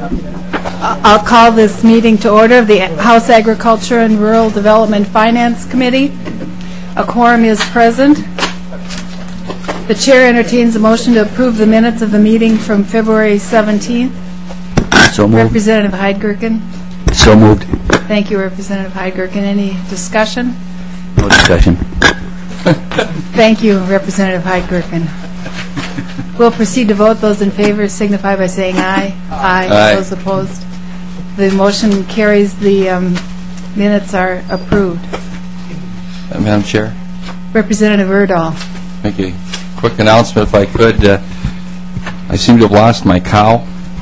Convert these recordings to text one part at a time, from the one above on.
I'll call this meeting to order of the House Agriculture and Rural Development Finance Committee. A quorum is present. The chair entertains a motion to approve the minutes of the meeting from February 17th. So moved. Representative Heidgerken. So moved. Thank you, Representative Heidgerken. Any discussion? No discussion. Thank you, Representative Heidgerken. We'll proceed to vote. Those in favor signify by saying aye. Aye. Those opposed? The motion carries. The minutes are approved. Madam Chair. Representative Erdahl. Make a quick announcement if I could. I seem to have lost my cow.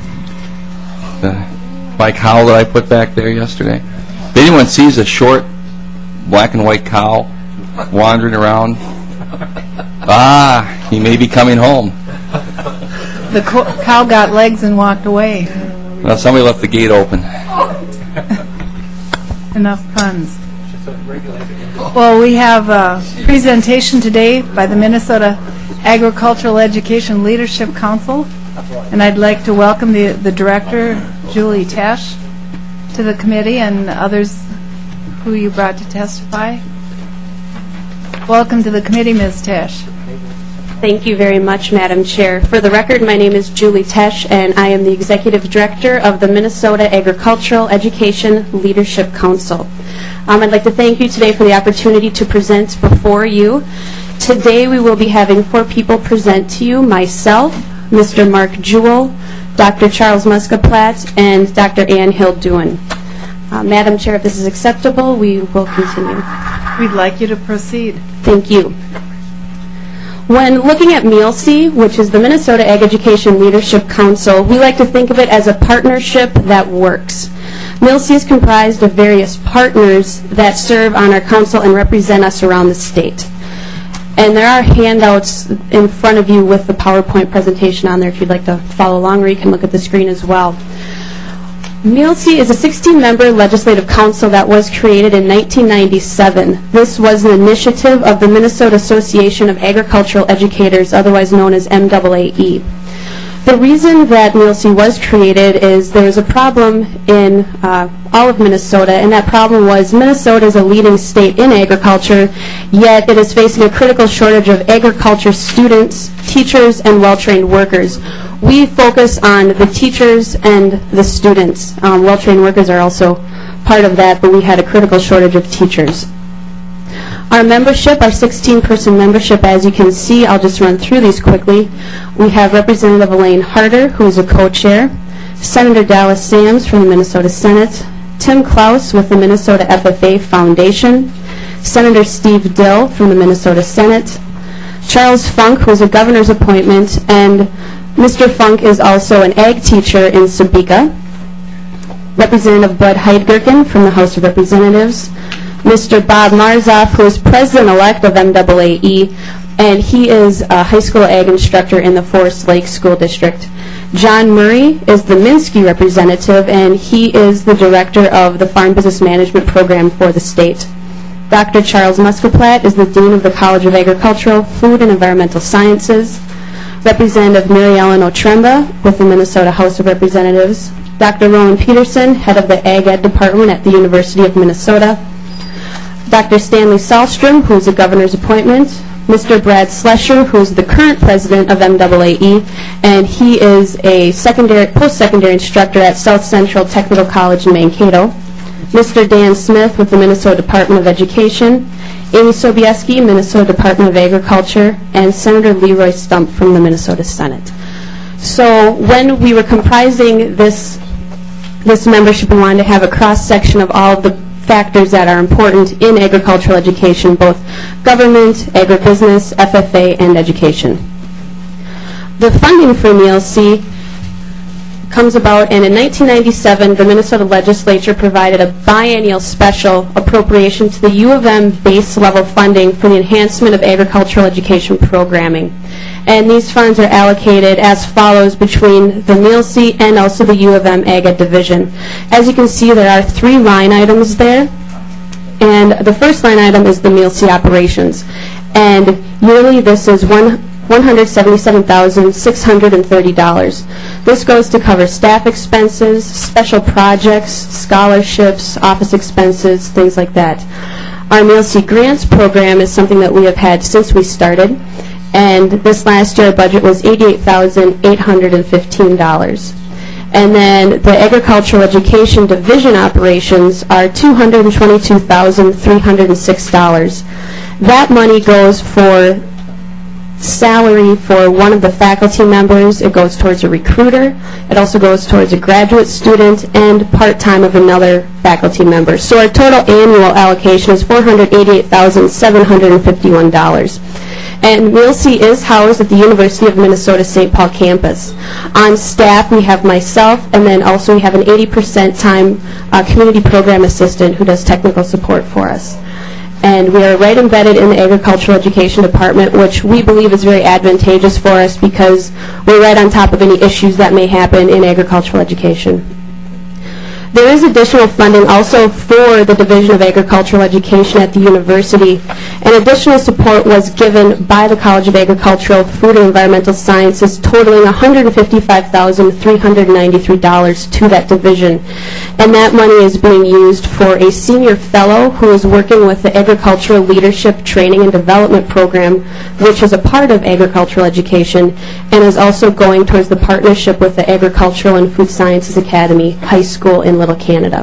My cow that I put back there yesterday. If anyone sees a short black and white cow wandering around, he may be coming home. The cow got legs and walked away. Well, somebody left the gate open. Enough puns. Well, we have a presentation today by the Minnesota Agricultural Education Leadership Council, and I'd like to welcome the director, Julie Tesch, to the committee, and others who you brought to testify. Welcome to the committee, Ms. Tesch. Thank you very much, Madam Chair. For the record, my name is Julie Tesch, and I am the Executive Director of the Minnesota Agricultural Education Leadership Council. I'd like to thank you today for the opportunity to present before you. Today we will be having 4 people present to you: myself, Mr. Mark Jewell, Dr. Charles Muscaplat, and Dr. Ann Hilduin. Madam Chair, if this is acceptable, we will continue. We'd like you to proceed. Thank you. When looking at MEALC, which is the Minnesota Ag Education Leadership Council, we like to think of it as a partnership that works. MEALC is comprised of various partners that serve on our council and represent us around the state. And there are handouts in front of you with the PowerPoint presentation on there if you'd like to follow along, or you can look at the screen as well. MEALC is a 16-member legislative council that was created in 1997. This was an initiative of the Minnesota Association of Agricultural Educators, otherwise known as MAAE. The reason that MEALC was created is there was a problem in all of Minnesota, and that problem was Minnesota is a leading state in agriculture, yet it is facing a critical shortage of agriculture students, teachers, and well-trained workers. We focus on the teachers and the students. Well-trained workers are also part of that, but we had a critical shortage of teachers. Our membership, our 16-person membership, as you can see, I'll just run through these quickly. We have Representative Elaine Harder, who is a co-chair, Senator Dallas Sams from the Minnesota Senate, Tim Klaus with the Minnesota FFA Foundation, Senator Steve Dill from the Minnesota Senate, Charles Funk, who is a governor's appointment, and Mr. Funk is also an ag teacher in Sabika, Representative Bud Heidgerken from the House of Representatives, Mr. Bob Marzoff, who is president-elect of MAAE, and he is a high school ag instructor in the Forest Lake School District. John Murray is the Minsky representative, and he is the director of the Farm Business Management Program for the state. Dr. Charles Muscaplat is the dean of the College of Agricultural, Food, and Environmental Sciences. Representative Mary Ellen Otremba with the Minnesota House of Representatives. Dr. Rowan Peterson, head of the Ag Ed Department at the University of Minnesota. Dr. Stanley Sahlstrom, who is a governor's appointment. Mr. Brad Slesher, who is the current president of MAAE, and he is a post-secondary instructor at South Central Technical College in Mankato. Mr. Dan Smith with the Minnesota Department of Education. Amy Sobieski, Minnesota Department of Agriculture, and Senator Leroy Stump from the Minnesota Senate. So when we were comprising this membership, we wanted to have a cross-section of all of the factors that are important in agricultural education, both government, agribusiness, FFA, and education. The funding for MEALC comes about, and in 1997, the Minnesota legislature provided a biennial special appropriation to the U of M base level funding for the enhancement of agricultural education programming. And these funds are allocated as follows between the MEALC and also the U of M Ag Ed Division. As you can see, there are 3 line items there. And the first line item is the MEALC operations. And yearly, this is $177,630. This goes to cover staff expenses, special projects, scholarships, office expenses, things like that. Our Meal C Grants program is something that we have had since we started, and this last year our budget was $88,815. And then the Agricultural Education Division operations are $222,306. That money goes for salary for one of the faculty members. It goes towards a recruiter. It also goes towards a graduate student and part-time of another faculty member. So our total annual allocation is $488,751. And Meal C is housed at the University of Minnesota St. Paul campus. On staff, we have myself, and then also we have an 80% time community program assistant who does technical support for us. And we are right embedded in the Agricultural Education Department, which we believe is very advantageous for us because we're right on top of any issues that may happen in agricultural education. There is additional funding also for the Division of Agricultural Education at the university, and additional support was given by the College of Agricultural, Food and Environmental Sciences, totaling $155,393 to that division. And that money is being used for a senior fellow who is working with the Agricultural Leadership Training and Development Program, which is a part of agricultural education, and is also going towards the partnership with the Agricultural and Food Sciences Academy High School in Little Canada.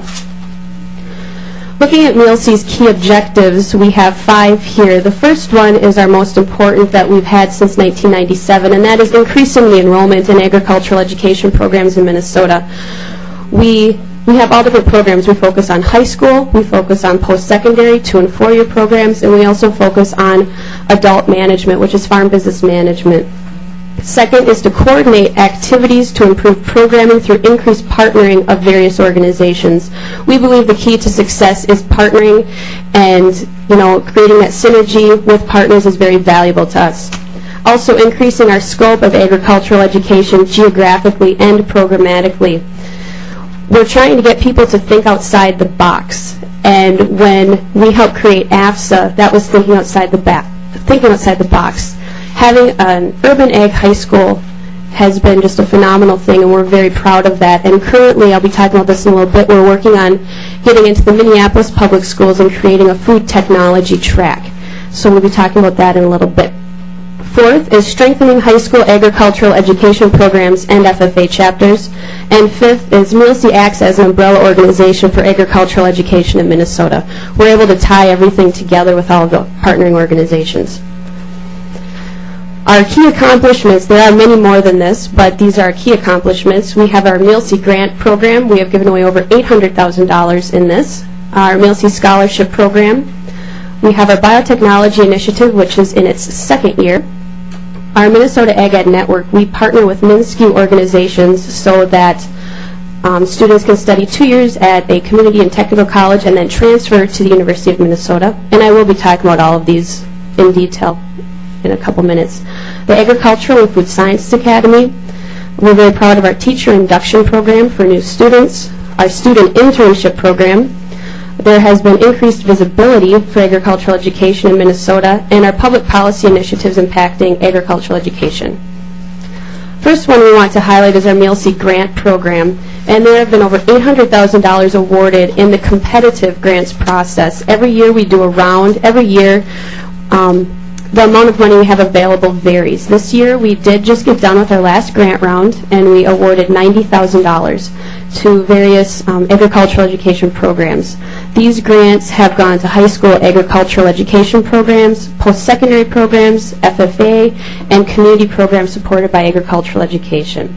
Looking at Meal C's key objectives, we have 5 here. The first one is our most important that we've had since 1997, and that is increasing the enrollment in agricultural education programs in Minnesota. We have all different programs. We focus on high school, we focus on post-secondary 2- and 4-year programs, and we also focus on adult management, which is farm business management. Second is to coordinate activities to improve programming through increased partnering of various organizations. We believe the key to success is partnering, and creating that synergy with partners is very valuable to us. Also increasing our scope of agricultural education geographically and programmatically. We're trying to get people to think outside the box, and when we helped create AFSA, that was thinking outside the box. Having an urban ag high school has been just a phenomenal thing, and we're very proud of that. And currently, I'll be talking about this in a little bit, we're working on getting into the Minneapolis public schools and creating a food technology track. So we'll be talking about that in a little bit. Fourth is strengthening high school agricultural education programs and FFA chapters. And fifth is Meal C acts as an umbrella organization for agricultural education in Minnesota. We're able to tie everything together with all of the partnering organizations. Our key accomplishments, there are many more than this, but these are our key accomplishments. We have our Meal C Grant program. We have given away over $800,000 in this. Our Meal C Scholarship program. We have our Biotechnology Initiative, which is in its 2nd year. Our Minnesota Ag Ed Network, we partner with MnSCU organizations so that students can study 2 years at a community and technical college and then transfer to the University of Minnesota. And I will be talking about all of these in detail in a couple minutes. The Agricultural and Food Sciences Academy, we're very proud of our teacher induction program for new students, our student internship program. There has been increased visibility for agricultural education in Minnesota, and our public policy initiatives impacting agricultural education. First one we want to highlight is our Meal C Grant program, and there have been over $800,000 awarded in the competitive grants process. Every year we do a round. Every year the amount of money we have available varies. This year we did just get done with our last grant round, and we awarded $90,000 to various agricultural education programs. These grants have gone to high school agricultural education programs, post-secondary programs, FFA, and community programs supported by agricultural education.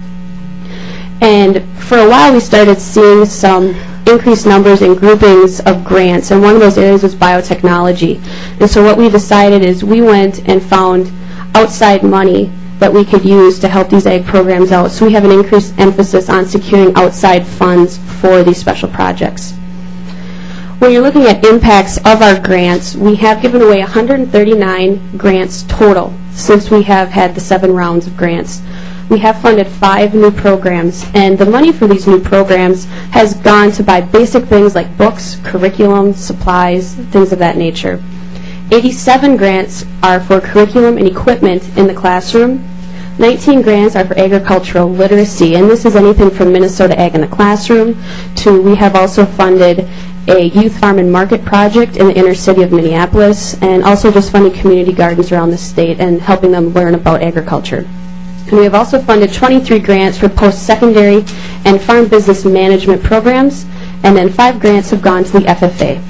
And for a while we started seeing some increased numbers and groupings of grants, and one of those areas was biotechnology. And so what we decided is we went and found outside money that we could use to help these ag programs out. So we have an increased emphasis on securing outside funds for these special projects. When you're looking at impacts of our grants, we have given away 139 grants total since we have had the 7 rounds of grants. We have funded 5 new programs, and the money for these new programs has gone to buy basic things like books, curriculum, supplies, things of that nature. 87 grants are for curriculum and equipment in the classroom. 19 grants are for agricultural literacy, and this is anything from Minnesota Ag in the Classroom to we have also funded a youth farm and market project in the inner city of Minneapolis, and also just funding community gardens around the state and helping them learn about agriculture. And we have also funded 23 grants for post-secondary and farm business management programs, and then 5 grants have gone to the FFA.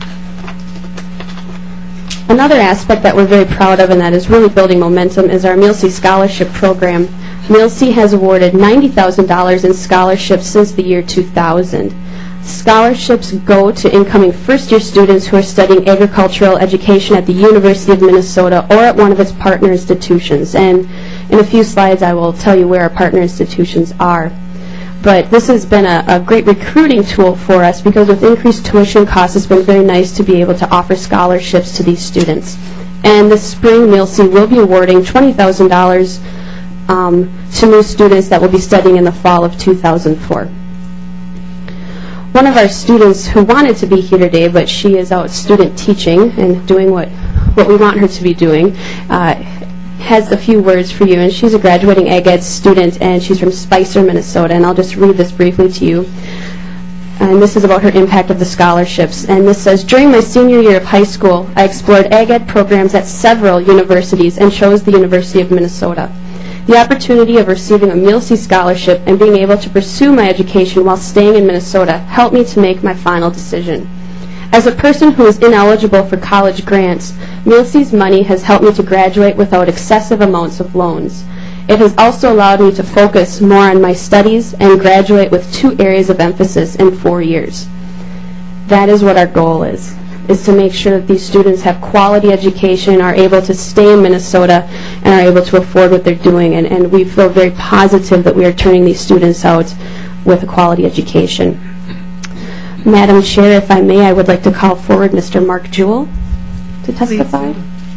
Another aspect that we're very proud of and that is really building momentum is our Meal-C Scholarship Program. Meal-C has awarded $90,000 in scholarships since the year 2000. Scholarships go to incoming first-year students who are studying agricultural education at the University of Minnesota or at one of its partner institutions. And in a few slides I will tell you where our partner institutions are. But this has been a great recruiting tool for us because with increased tuition costs, it's been very nice to be able to offer scholarships to these students. And this spring, Meal-C will be awarding $20,000 to new students that will be studying in the fall of 2004. One of our students who wanted to be here today, but she is out student teaching and doing what we want her to be doing, has a few words for you, and she's a graduating Ag Ed student, and she's from Spicer, Minnesota, and I'll just read this briefly to you. And this is about her impact of the scholarships. And this says, during my senior year of high school, I explored Ag Ed programs at several universities and chose the University of Minnesota. The opportunity of receiving a Meal-C scholarship and being able to pursue my education while staying in Minnesota helped me to make my final decision. As a person who is ineligible for college grants, Meal-C's money has helped me to graduate without excessive amounts of loans. It has also allowed me to focus more on my studies and graduate with 2 areas of emphasis in 4 years. That is what our goal is to make sure that these students have quality education, are able to stay in Minnesota, and are able to afford what they're doing. And we feel very positive that we are turning these students out with a quality education. Madam Chair, if I may, I would like to call forward Mr. Mark Jewell to testify.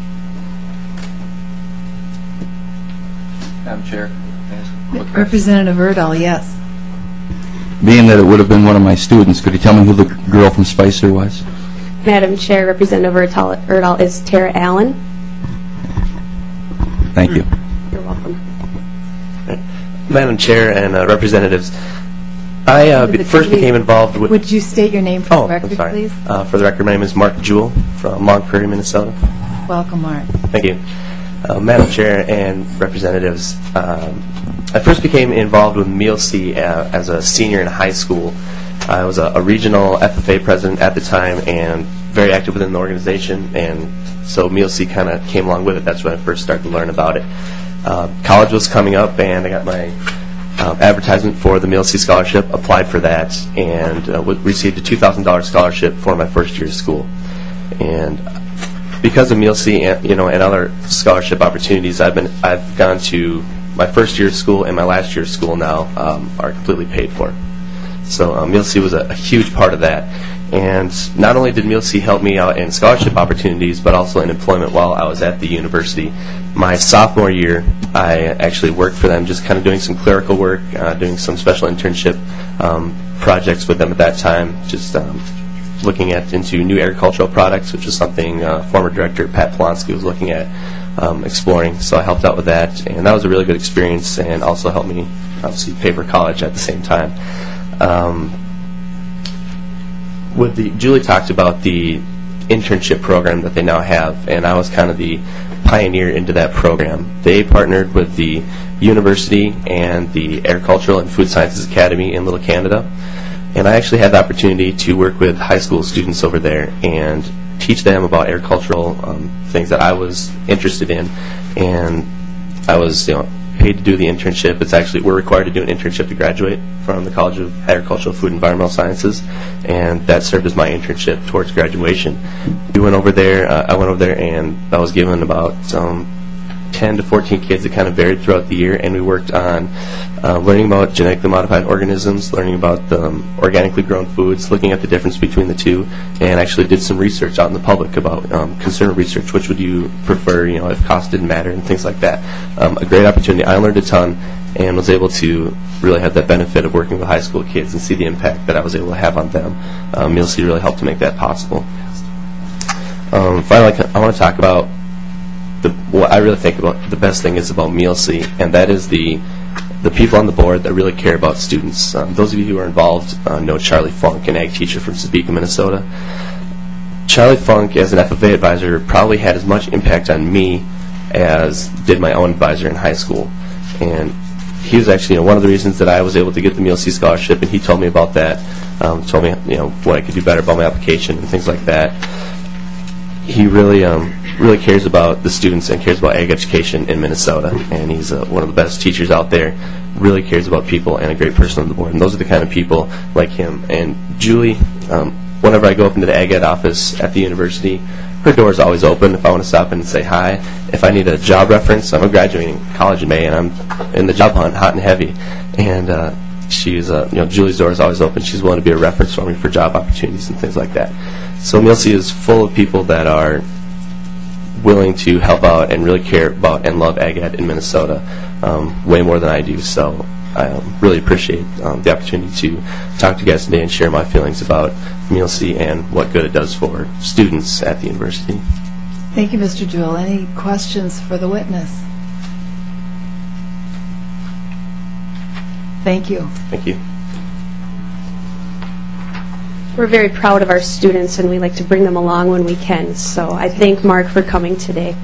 Madam Chair. Representative Erdahl, yes. Being that it would have been one of my students, could you tell me who the girl from Spicer was? Madam Chair, Representative Erdahl is Tara Allen. Thank you. You're welcome. Madam Chair and representatives, I first became involved with... Would you state your name for the record, I'm sorry. please? For the record, my name is Mark Jewell from Mont Prairie, Minnesota. Welcome, Mark. Thank you. Madam Chair and representatives, I first became involved with Meal-C as a senior in high school. I was a regional FFA president at the time and very active within the organization, and so Meal-C kind of came along with it. That's when I first started to learn about it. College was coming up, and I got my advertisement for the Meal-C scholarship, applied for that, and received a $2,000 scholarship for my first year of school. And because of Meal-C and other scholarship opportunities, I've gone to my first year of school and my last year of school now are completely paid for. So Meal-C was a huge part of that. And not only did Meal-C help me out in scholarship opportunities, but also in employment while I was at the university. My sophomore year, I actually worked for them, just kind of doing some clerical work, doing some special internship projects with them at that time, just looking into new agricultural products, which is something former director Pat Polonsky was looking at exploring. So I helped out with that, and that was a really good experience, and also helped me obviously pay for college at the same time. Julie talked about the internship program that they now have, and I was kind of the pioneer into that program. They partnered with the university and the Agricultural and Food Sciences Academy in Little Canada, and I actually had the opportunity to work with high school students over there and teach them about agricultural things that I was interested in, and I was paid to do the internship. We're required to do an internship to graduate from the College of Agricultural, Food, and Environmental Sciences, and that served as my internship towards graduation. I went over there, and I was given about 10 to 14 kids. It kind of varied throughout the year, and we worked on learning about genetically modified organisms, learning about organically grown foods, looking at the difference between the two, and actually did some research out in the public about consumer research. Which would you prefer, if cost didn't matter, and things like that. A great opportunity. I learned a ton and was able to really have that benefit of working with high school kids and see the impact that I was able to have on them. Meal-C really helped to make that possible. Finally, I want to talk about what I really think about the best thing is about MEALC, and that is the people on the board that really care about students. Those of you who are involved know Charlie Funk, an ag teacher from Topeka, Minnesota. Charlie Funk, as an FFA advisor, probably had as much impact on me as did my own advisor in high school. And he was actually one of the reasons that I was able to get the MEALC scholarship, and he told me about that, told me what I could do better about my application and things like that. He really cares about the students and cares about ag education in Minnesota, and he's one of the best teachers out there, really cares about people, and a great person on the board. And those are the kind of people like him. And Julie, whenever I go up into the ag ed office at the university, her door is always open if I want to stop in and say hi. If I need a job reference, I'm graduating college in May, and I'm in the job hunt, hot and heavy. And she's, Julie's door is always open. She's willing to be a reference for me for job opportunities and things like that. So MEALC is full of people that are willing to help out and really care about and love ag ed in Minnesota way more than I do. So I really appreciate the opportunity to talk to you guys today and share my feelings about MEALC and what good it does for students at the university. Thank you, Mr. Jewell. Any questions for the witness? Thank you. Thank you. We're very proud of our students, and we like to bring them along when we can. So I thank Mark for coming today.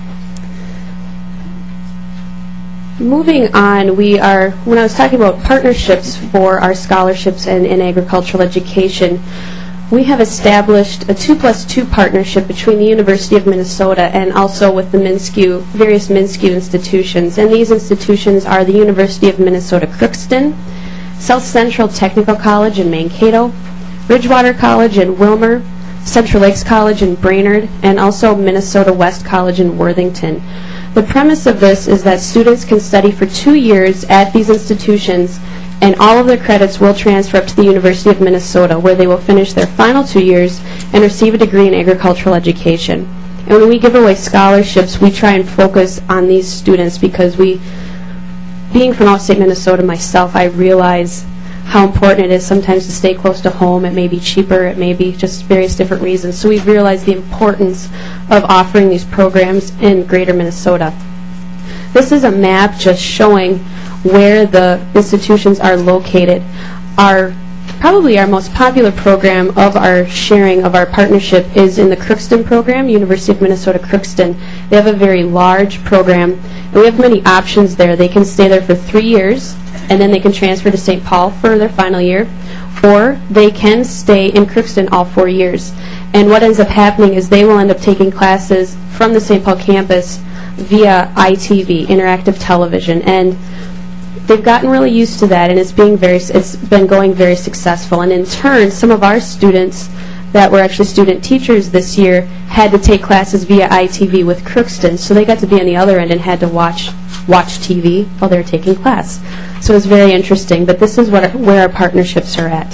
Moving on, when I was talking about partnerships for our scholarships and in agricultural education, we have established a 2+2 partnership between the University of Minnesota and also with the various MnSCU institutions. And these institutions are the University of Minnesota Crookston, South Central Technical College in Mankato, Ridgewater College in Wilmer, Central Lakes College in Brainerd, and also Minnesota West College in Worthington. The premise of this is that students can study for 2 years at these institutions, and all of their credits will transfer up to the University of Minnesota, where they will finish their final 2 years and receive a degree in agricultural education. And when we give away scholarships, we try and focus on these students because being from outstate Minnesota myself, I realize how important it is sometimes to stay close to home. It may be cheaper, it may be just various different reasons. So we've realized the importance of offering these programs in greater Minnesota. This is a map just showing where the institutions are located. Probably our most popular program of our sharing of our partnership is in the Crookston program, University of Minnesota Crookston. They have a very large program, and we have many options there. They can stay there for 3 years, and then they can transfer to St. Paul for their final year, or they can stay in Crookston all 4 years. And what ends up happening is they will end up taking classes from the St. Paul campus via ITV, interactive television, and they've gotten really used to that, and it's been going very successful. And in turn, some of our students that were actually student teachers this year had to take classes via ITV with Crookston, so they got to be on the other end and had to watch TV while they were taking class. So it was very interesting, but this is where our partnerships are at.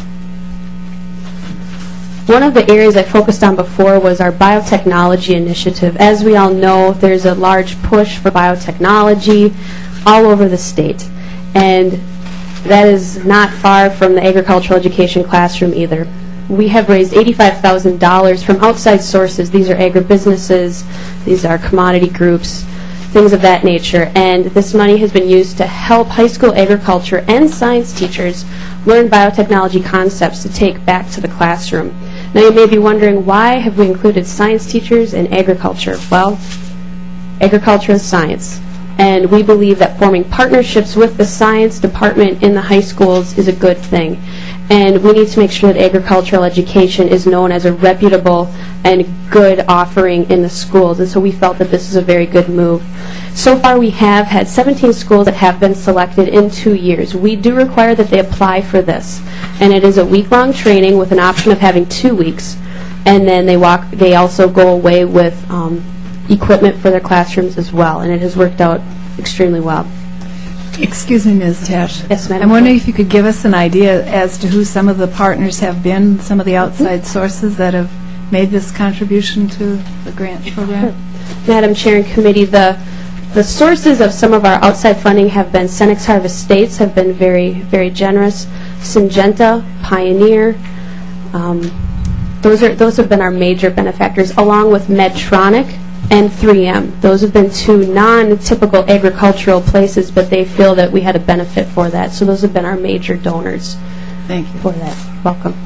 One of the areas I focused on before was our biotechnology initiative. As we all know, there's a large push for biotechnology all over the state, and that is not far from the agricultural education classroom either. We have raised $85,000 from outside sources. These are agribusinesses, these are commodity groups, things of that nature, and this money has been used to help high school agriculture and science teachers learn biotechnology concepts to take back to the classroom. Now you may be wondering, why have we included science teachers in agriculture? Well, agriculture is science, and we believe that forming partnerships with the science department in the high schools is a good thing. And we need to make sure that agricultural education is known as a reputable and good offering in the schools. And so we felt that this is a very good move. So far we have had 17 schools that have been selected in 2 years. We do require that they apply for this. And it is a week-long training with an option of having 2 weeks. And then they also go away with equipment for their classrooms as well. And it has worked out extremely well. Excuse me, Ms. Tash. Yes, Madam I'm wondering if you could give us an idea as to who some of the partners have been, some of the outside sources that have made this contribution to the grant program. Madam Chair and Committee, the sources of some of our outside funding have been Senex Harvest States, have been very, very generous, Syngenta, Pioneer, Those have been our major benefactors, along with Medtronic and 3M. Those have been two non-typical agricultural places, but they feel that we had a benefit for that. So those have been our major donors. Thank you. For that. Welcome.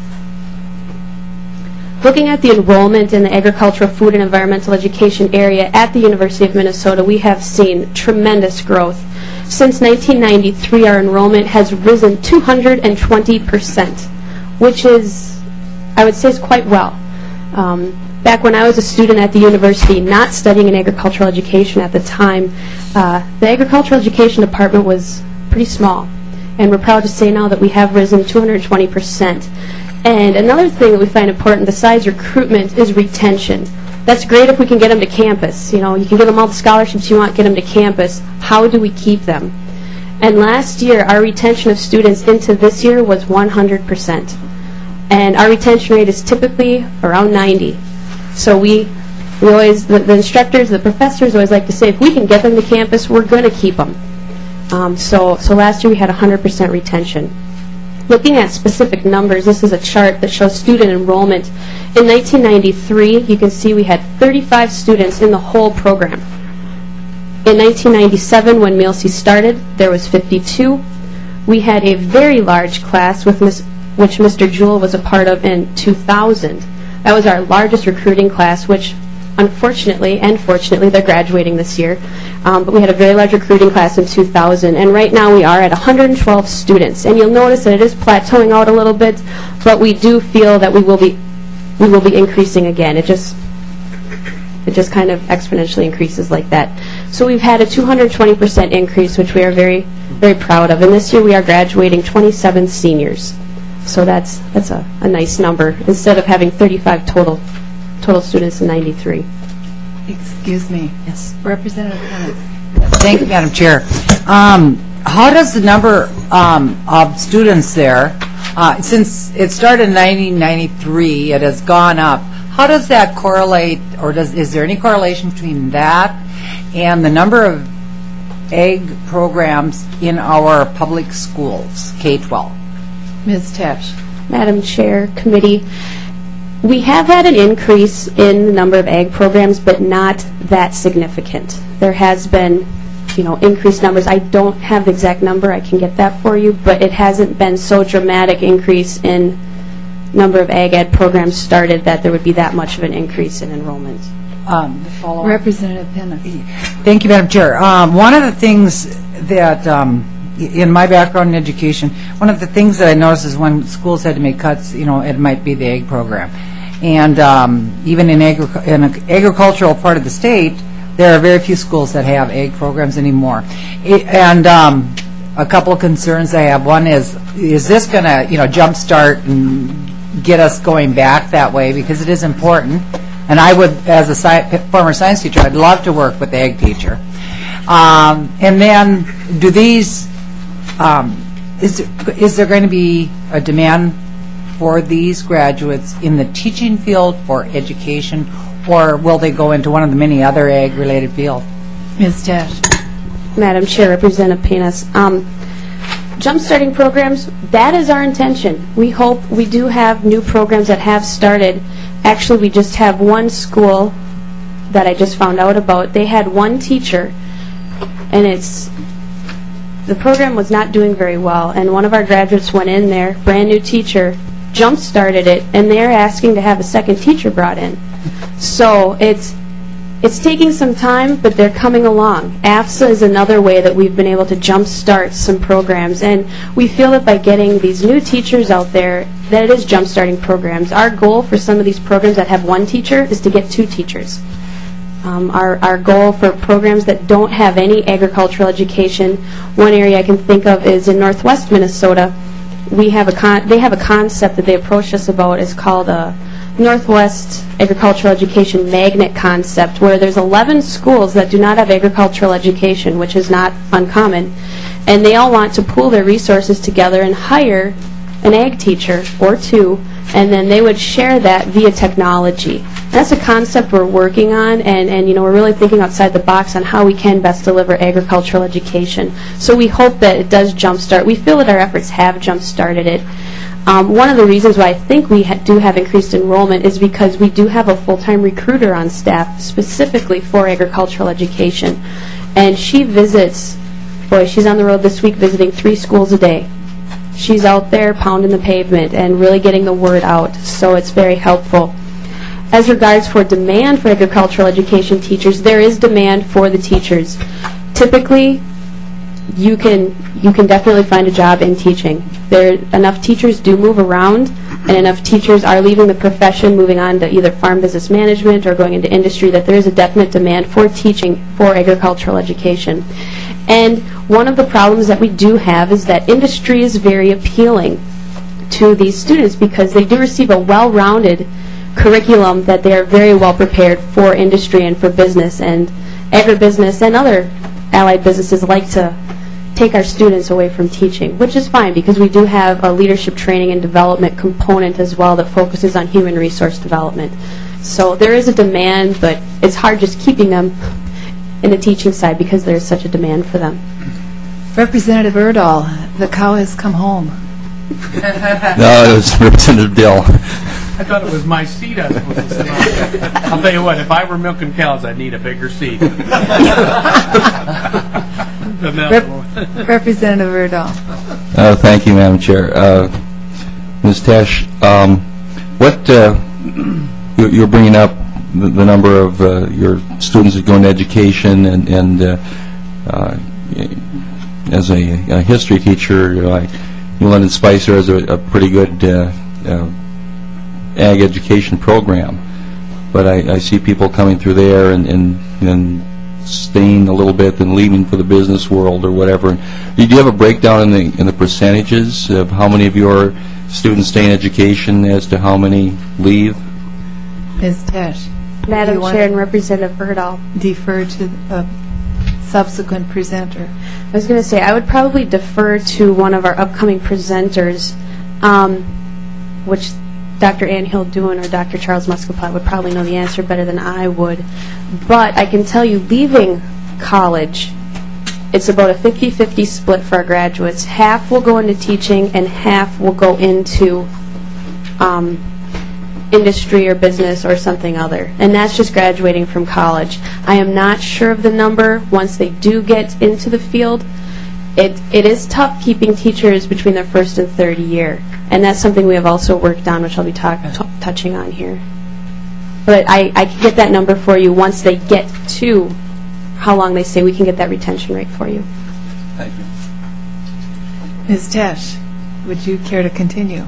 Looking at the enrollment in the agricultural, food, and environmental education area at the University of Minnesota, we have seen tremendous growth. Since 1993, our enrollment has risen 220%, which is, I would say, is quite well. Back when I was a student at the university, not studying in agricultural education at the time, the agricultural education department was pretty small. And we're proud to say now that we have risen 220%. And another thing that we find important besides recruitment is retention. That's great if we can get them to campus. You know, you can give them all the scholarships you want, get them to campus. How do we keep them? And last year, our retention of students into this year was 100%. And our retention rate is typically around 90. So we always, the instructors, the professors always like to say, if we can get them to campus, we're going to keep them. So last year we had 100% retention. Looking at specific numbers, this is a chart that shows student enrollment. In 1993, you can see we had 35 students in the whole program. In 1997, when Meal-C started, there was 52. We had a very large class which Mr. Jewell was a part of in 2000. That was our largest recruiting class, which unfortunately and fortunately they're graduating this year. But we had a very large recruiting class in 2000, and right now we are at 112 students. And you'll notice that it is plateauing out a little bit, but we do feel that we will be increasing again. It just kind of exponentially increases like that. So we've had a 220% increase, which we are very, very proud of. And this year we are graduating 27 seniors. So that's a nice number, instead of having 35 total students in 93. Excuse me. Yes. Representative Kenneth. Thank you, Madam Chair. How does the number of students there, since it started in 1993, it has gone up. How does that correlate, or is there any correlation between that and the number of ag programs in our public schools, K-12? Ms. Tesh. Madam Chair, Committee, we have had an increase in the number of ag programs, but not that significant. There has been, increased numbers. I don't have the exact number. I can get that for you, but it hasn't been so dramatic increase in number of ag ed programs started that there would be that much of an increase in enrollment. Representative Kenneth. Thank you, Madam Chair. One of the things that, in my background in education, one of the things that I noticed is when schools had to make cuts, it might be the ag program. And even in an agricultural part of the state, there are very few schools that have ag programs anymore. And a couple of concerns I have. One is this going to, jumpstart and get us going back that way? Because it is important. And I would, as a former science teacher, I'd love to work with the ag teacher. And then, do these, is there going to be a demand for these graduates in the teaching field for education, or will they go into one of the many other ag-related fields? Ms. Tesh. Madam Chair, Representative Penis. Jump-starting programs, that is our intention. We hope we do have new programs that have started. Actually, we just have one school that I just found out about. They had one teacher, and the program was not doing very well, and one of our graduates went in there, brand new teacher, jump-started it, and they're asking to have a second teacher brought in. So it's taking some time, but they're coming along. AFSA is another way that we've been able to jump-start some programs, and we feel that by getting these new teachers out there, that it is jump-starting programs. Our goal for some of these programs that have one teacher is to get two teachers. Our goal for programs that don't have any agricultural education, one area I can think of is in Northwest Minnesota. They have a concept that they approached us about. It's called a Northwest Agricultural Education Magnet concept, where there's 11 schools that do not have agricultural education, which is not uncommon, and they all want to pool their resources together and hire an ag teacher or two, and then they would share that via technology. That's a concept we're working on, and we're really thinking outside the box on how we can best deliver agricultural education. So we hope that it does jumpstart. We feel that our efforts have jumpstarted it. One of the reasons why I think we do have increased enrollment is because we do have a full-time recruiter on staff specifically for agricultural education. And she visits, she's on the road this week visiting 3 schools a day. She's out there pounding the pavement and really getting the word out, so it's very helpful. As regards for demand for agricultural education teachers, there is demand for the teachers. Typically, you can definitely find a job in teaching. Enough teachers do move around, and enough teachers are leaving the profession, moving on to either farm business management or going into industry, that there is a definite demand for teaching for agricultural education. And one of the problems that we do have is that industry is very appealing to these students because they do receive a well-rounded curriculum that they are very well prepared for industry and for business, and agribusiness and other allied businesses like to take our students away from teaching, which is fine because we do have a leadership training and development component as well that focuses on human resource development. So there is a demand, but it's hard just keeping them in the teaching side because there's such a demand for them. Representative Erdahl, the cow has come home. No, it was Representative Dill. I thought it was my seat I was supposed to sit on. I'll tell you what, if I were milking cows, I'd need a bigger seat. Representative Erdahl. Thank you, Madam Chair. Ms. Tesh, you're bringing up the number of your students that go into education, and as a history teacher, London Spicer has a pretty good ag education program. But I see people coming through there and staying a little bit and leaving for the business world or whatever. Do you have a breakdown in the percentages of how many of your students stay in education as to how many leave? Ms. Tesh. Madam Chair and Representative Erdahl. Defer to a subsequent presenter. I was going to say, I would probably defer to one of our upcoming presenters, which Dr. Ann Hill-Dewin or Dr. Charles Muscapot would probably know the answer better than I would. But I can tell you, leaving college, it's about a 50-50 split for our graduates. Half will go into teaching and half will go into industry or business or something other. And that's just graduating from college. I am not sure of the number once they do get into the field. It is tough keeping teachers between their first and third year. And that's something we have also worked on, which I'll be touching on here. But I can get that number for you once they get to how long they stay. We can get that retention rate for you. Thank you. Ms. Tesh, would you care to continue?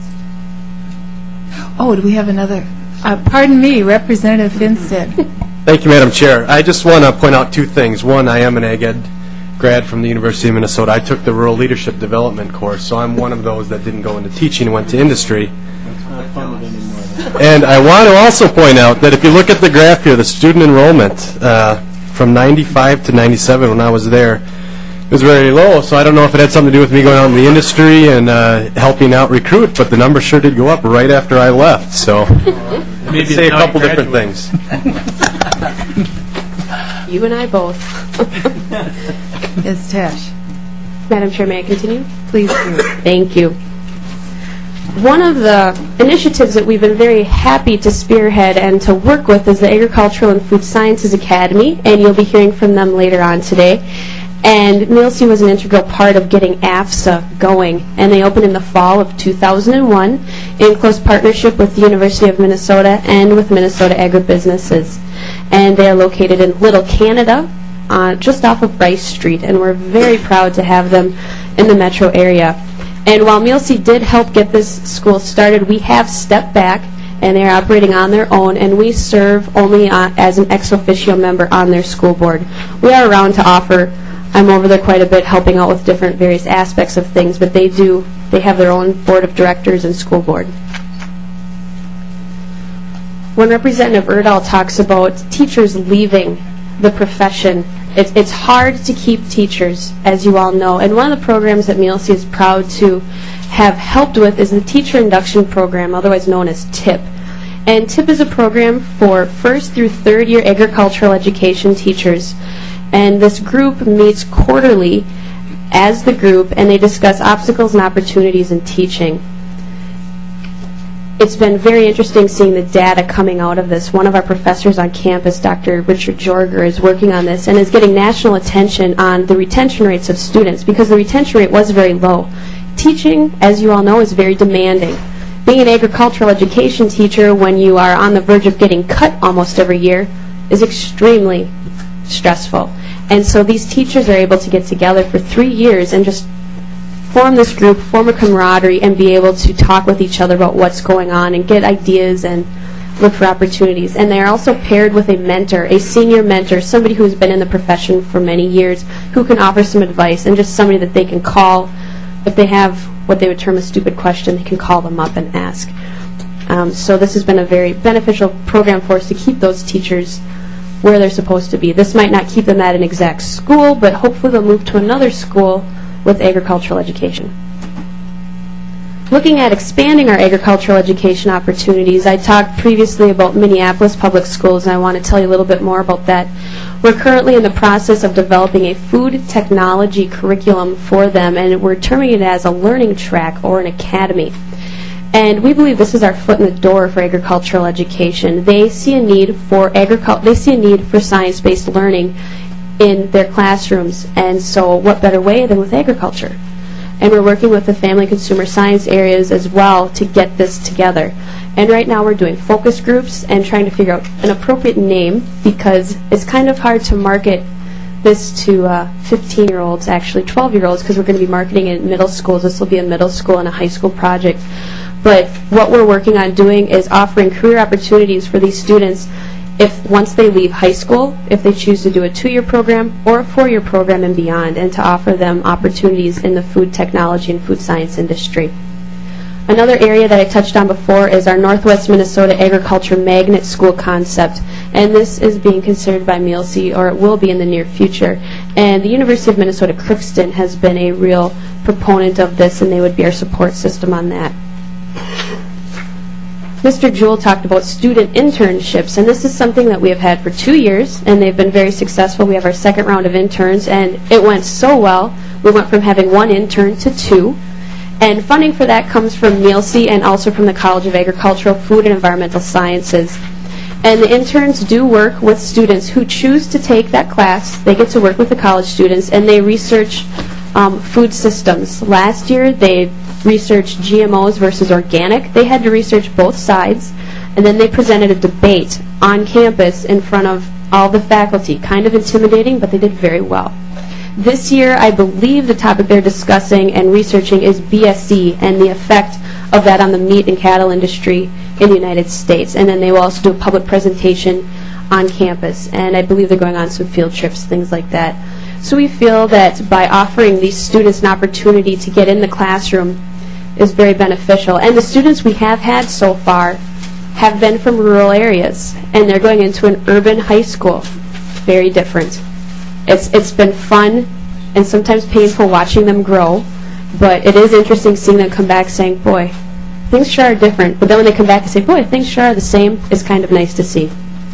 Oh, do we have another? Pardon me, Representative Finstead. Thank you, Madam Chair. I just want to point out 2 things. One, I am an ag ed grad from the University of Minnesota. I took the Rural Leadership Development course, so I'm one of those that didn't go into teaching and went to industry. And I want to also point out that if you look at the graph here, the student enrollment from 95 to 97 when I was there, it was very low, so I don't know if it had something to do with me going out in the industry and helping out recruit, but the numbers sure did go up right after I left, so maybe say a couple different things. You and I both. Ms. Tesh. Madam Chair, may I continue? Please do. Thank you. One of the initiatives that we've been very happy to spearhead and to work with is the Agricultural and Food Sciences Academy, and you'll be hearing from them later on today. And MILC was an integral part of getting AFSA going, and they opened in the fall of 2001 in close partnership with the University of Minnesota and with Minnesota Agribusinesses. And they are located in Little Canada, just off of Rice Street, and we're very proud to have them in the metro area. And while MILC did help get this school started, we have stepped back, and they're operating on their own, and we serve only as an ex officio member on their school board. We are around to offer. I'm over there quite a bit helping out with different various aspects of things, but they have their own board of directors and school board. When Representative Erdahl talks about teachers leaving the profession, it's hard to keep teachers, as you all know, and one of the programs that MILC is proud to have helped with is the Teacher Induction Program, otherwise known as TIP. And TIP is a program for first through third year agricultural education teachers. And this group meets quarterly as the group, and they discuss obstacles and opportunities in teaching. it's been very interesting seeing the data coming out of this. One of our professors on campus, Dr. Richard Jorger, is working on this and is getting national attention on the retention rates of students because the retention rate was very low. Teaching, as you all know, is very demanding. Being an agricultural education teacher when you are on the verge of getting cut almost every year is extremely stressful. And so these teachers are able to get together for 3 years and just form this group, form a camaraderie, and be able to talk with each other about what's going on and get ideas and look for opportunities. And they're also paired with a mentor, a senior mentor, somebody who's been in the profession for many years, who can offer some advice, and just somebody that they can call if they have what they would term a stupid question. They can call them up and ask. So this has been a very beneficial program for us to keep those teachers where they're supposed to be. This might not keep them at an exact school, but hopefully they'll move to another school with agricultural education. Looking at expanding our agricultural education opportunities, I talked previously about Minneapolis Public Schools, and I want to tell you a little bit more about that. We're currently in the process of developing a food technology curriculum for them, and we're terming it as a learning track or an academy. And we believe this is our foot in the door for agricultural education. They see a need for science-based learning in their classrooms, and so what better way than with agriculture? And we're working with the family consumer science areas as well to get this together. And right now we're doing focus groups and trying to figure out an appropriate name because it's kind of hard to market this to 15-year-olds, actually 12-year-olds, because we're going to be marketing it in middle schools. This will be a middle school and a high school project. But what we're working on doing is offering career opportunities for these students if once they leave high school, if they choose to do a 2-year program or a 4-year program and beyond, and to offer them opportunities in the food technology and food science industry. Another area that I touched on before is our Northwest Minnesota Agriculture Magnet School concept, and this is being considered by MEALC, or it will be in the near future. And the University of Minnesota Crookston has been a real proponent of this, and they would be our support system on that. Mr. Jewell talked about student internships, and this is something that we have had for 2 years, and they've been very successful. We have our second round of interns, and it went so well. We went from having 1 intern to 2, and funding for that comes from MEALC and also from the College of Agricultural, Food, and Environmental Sciences. And the interns do work with students who choose to take that class. They get to work with the college students, and they research food systems. Last year, they researched GMOs versus organic. They had to research both sides, and then they presented a debate on campus in front of all the faculty. Kind of intimidating, but they did very well. This year, I believe the topic they're discussing and researching is BSE and the effect of that on the meat and cattle industry in the United States. And then they will also do a public presentation on campus. And I believe they're going on some field trips, things like that. So we feel that by offering these students an opportunity to get in the classroom is very beneficial. And the students we have had so far have been from rural areas, and they're going into an urban high school. Very different. It's been fun and sometimes painful watching them grow, but it is interesting seeing them come back saying, boy, things sure are different. But then when they come back and say, boy, things sure are the same, it's kind of nice to see.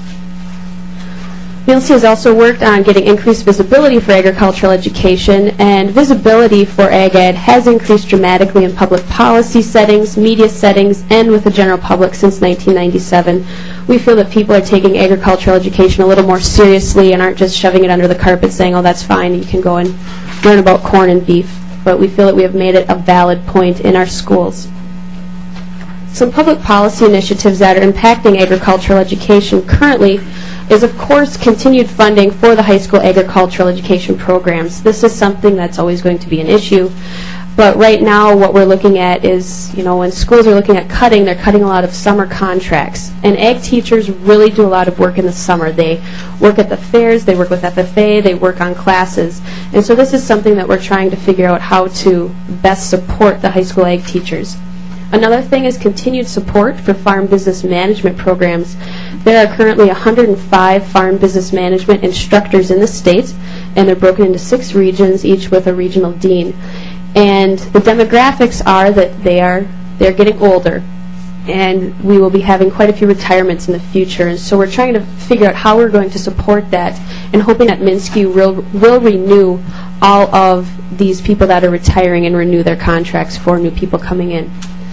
MEALC has also worked on getting increased visibility for agricultural education, and visibility for Ag Ed has increased dramatically in public policy settings, media settings, and with the general public since 1997. We feel that people are taking agricultural education a little more seriously and aren't just shoving it under the carpet saying, oh, that's fine, you can go and learn about corn and beef. But we feel that we have made it a valid point in our schools. Some public policy initiatives that are impacting agricultural education currently is, of course, continued funding for the high school agricultural education programs. This is something that's always going to be an issue. But right now, what we're looking at is, when schools are looking at cutting, they're cutting a lot of summer contracts. And ag teachers really do a lot of work in the summer. They work at the fairs, they work with FFA, they work on classes. And so this is something that we're trying to figure out how to best support the high school ag teachers. Another thing is continued support for farm business management programs. There are currently 105 farm business management instructors in the state, and they're broken into 6 regions, each with a regional dean. And the demographics are that they're getting older, and we will be having quite a few retirements in the future. And so we're trying to figure out how we're going to support that, and hoping that Minsky will renew all of these people that are retiring and renew their contracts for new people coming in.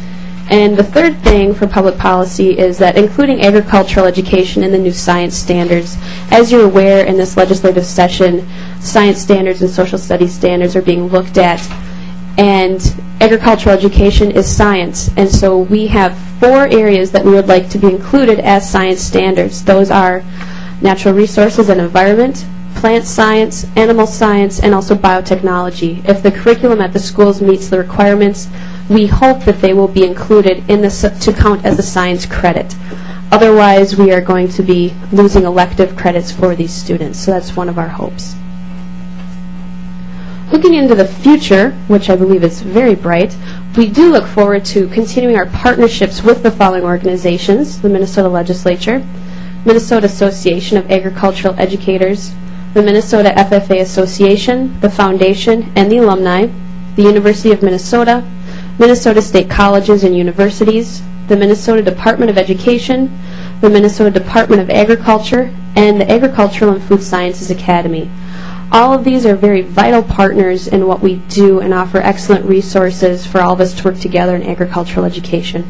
And the third thing for public policy is that including agricultural education in the new science standards. As you're aware, in this legislative session, science standards and social studies standards are being looked at, and agricultural education is science. And so we have 4 areas that we would like to be included as science standards. Those are natural resources and environment, plant science, animal science, and also biotechnology. If the curriculum at the schools meets the requirements, we hope that they will be included in to count as a science credit. Otherwise, we are going to be losing elective credits for these students. So that's one of our hopes. Looking into the future, which I believe is very bright, we do look forward to continuing our partnerships with the following organizations: the Minnesota Legislature, Minnesota Association of Agricultural Educators, the Minnesota FFA Association, the Foundation, and the alumni, the University of Minnesota, Minnesota State Colleges and Universities, the Minnesota Department of Education, the Minnesota Department of Agriculture, and the Agricultural and Food Sciences Academy. All of these are very vital partners in what we do and offer excellent resources for all of us to work together in agricultural education.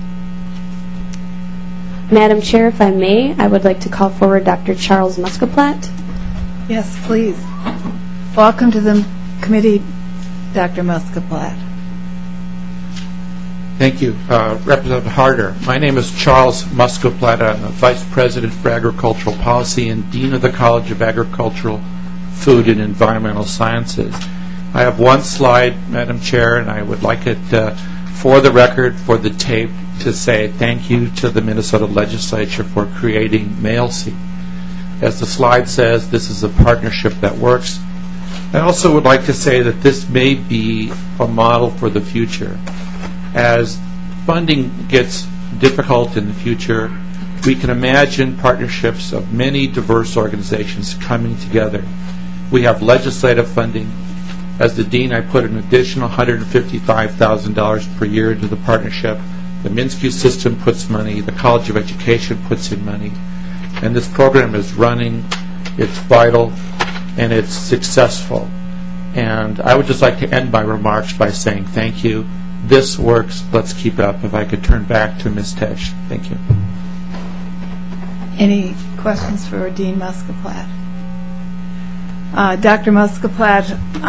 Madam Chair, if I may, I would like to call forward Dr. Charles Muscaplat. Yes, please. Welcome to the committee, Dr. Muscaplat. Thank you. Representative Harder. My name is Charles Muscaplat. I'm the Vice President for Agricultural Policy and Dean of the College of Agricultural, Food, and Environmental Sciences. I have one slide, Madam Chair, and I would like it for the record, for the tape, to say thank you to the Minnesota Legislature for creating MAILC. As the slide says, this is a partnership that works. I also would like to say that this may be a model for the future. As funding gets difficult in the future, we can imagine partnerships of many diverse organizations coming together. We have legislative funding. As the Dean, I put an additional $155,000 per year into the partnership. The Minsky system puts money. The College of Education puts in money. And this program is running. It's vital, and it's successful. And I would just like to end my remarks by saying thank you. This works. Let's keep it up. If I could turn back to Ms. Tesh. Thank you. Any questions for Dean Muscaplat? Dr. Muscaplat,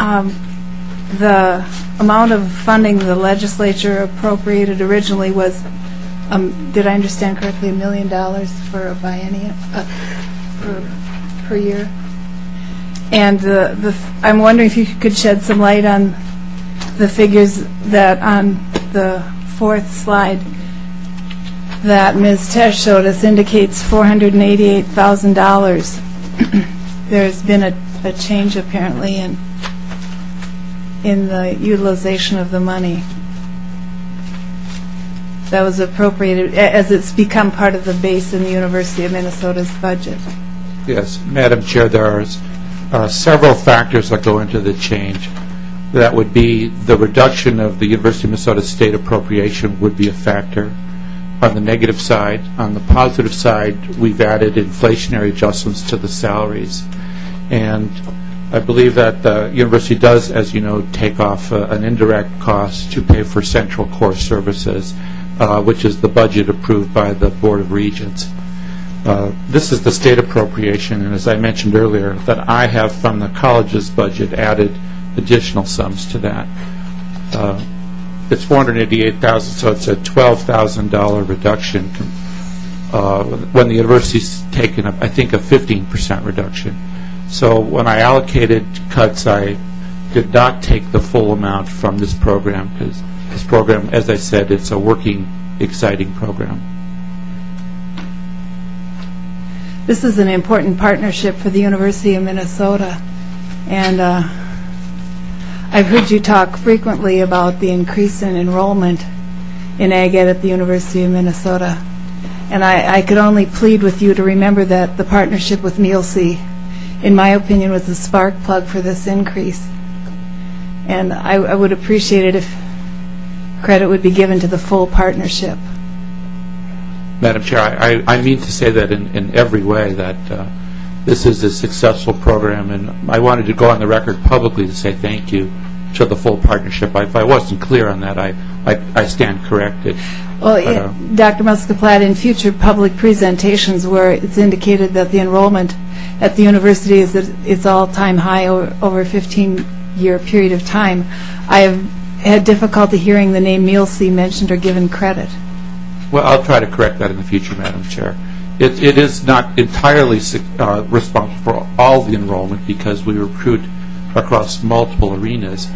the amount of funding the legislature appropriated originally was, did I understand correctly, $1 million for a biennium per year? And I'm wondering if you could shed some light on the figures that on the 4th slide that Ms. Tesh showed us indicates $488,000. There's been a change apparently in the utilization of the money that was appropriated as it's become part of the base in the University of Minnesota's budget. Yes, Madam Chair, there are several factors that go into the change. That would be the reduction of the University of Minnesota state appropriation would be a factor on the negative side. On the positive side, we've added inflationary adjustments to the salaries. And I believe that the university does, as you know, take off an indirect cost to pay for central core services, which is the budget approved by the Board of Regents. This is the state appropriation, and as I mentioned earlier, that I have from the college's budget added additional sums to that. It's $488,000, so it's a $12,000 reduction when the university's taken, I think, a 15% reduction. So when I allocated cuts, I did not take the full amount from this program, because this program, as I said, it's a working, exciting program. This is an important partnership for the University of Minnesota, and I've heard you talk frequently about the increase in enrollment in Ag Ed at the University of Minnesota, and I could only plead with you to remember that the partnership with MAILC, in my opinion, was the spark plug for this increase, and I would appreciate it if credit would be given to the full partnership. Madam Chair, I mean to say that in every way, that this is a successful program, and I wanted to go on the record publicly to say thank you to the full partnership. If I wasn't clear on that, I stand corrected. Well, Dr. Muscaplat, in future public presentations where it's indicated that the enrollment at the university is at its all-time high over a 15-year period of time, I have had difficulty hearing the name MEALC mentioned or given credit. Well, I'll try to correct that in the future, Madam Chair. It is not entirely responsible for all the enrollment because we recruit across multiple arenas.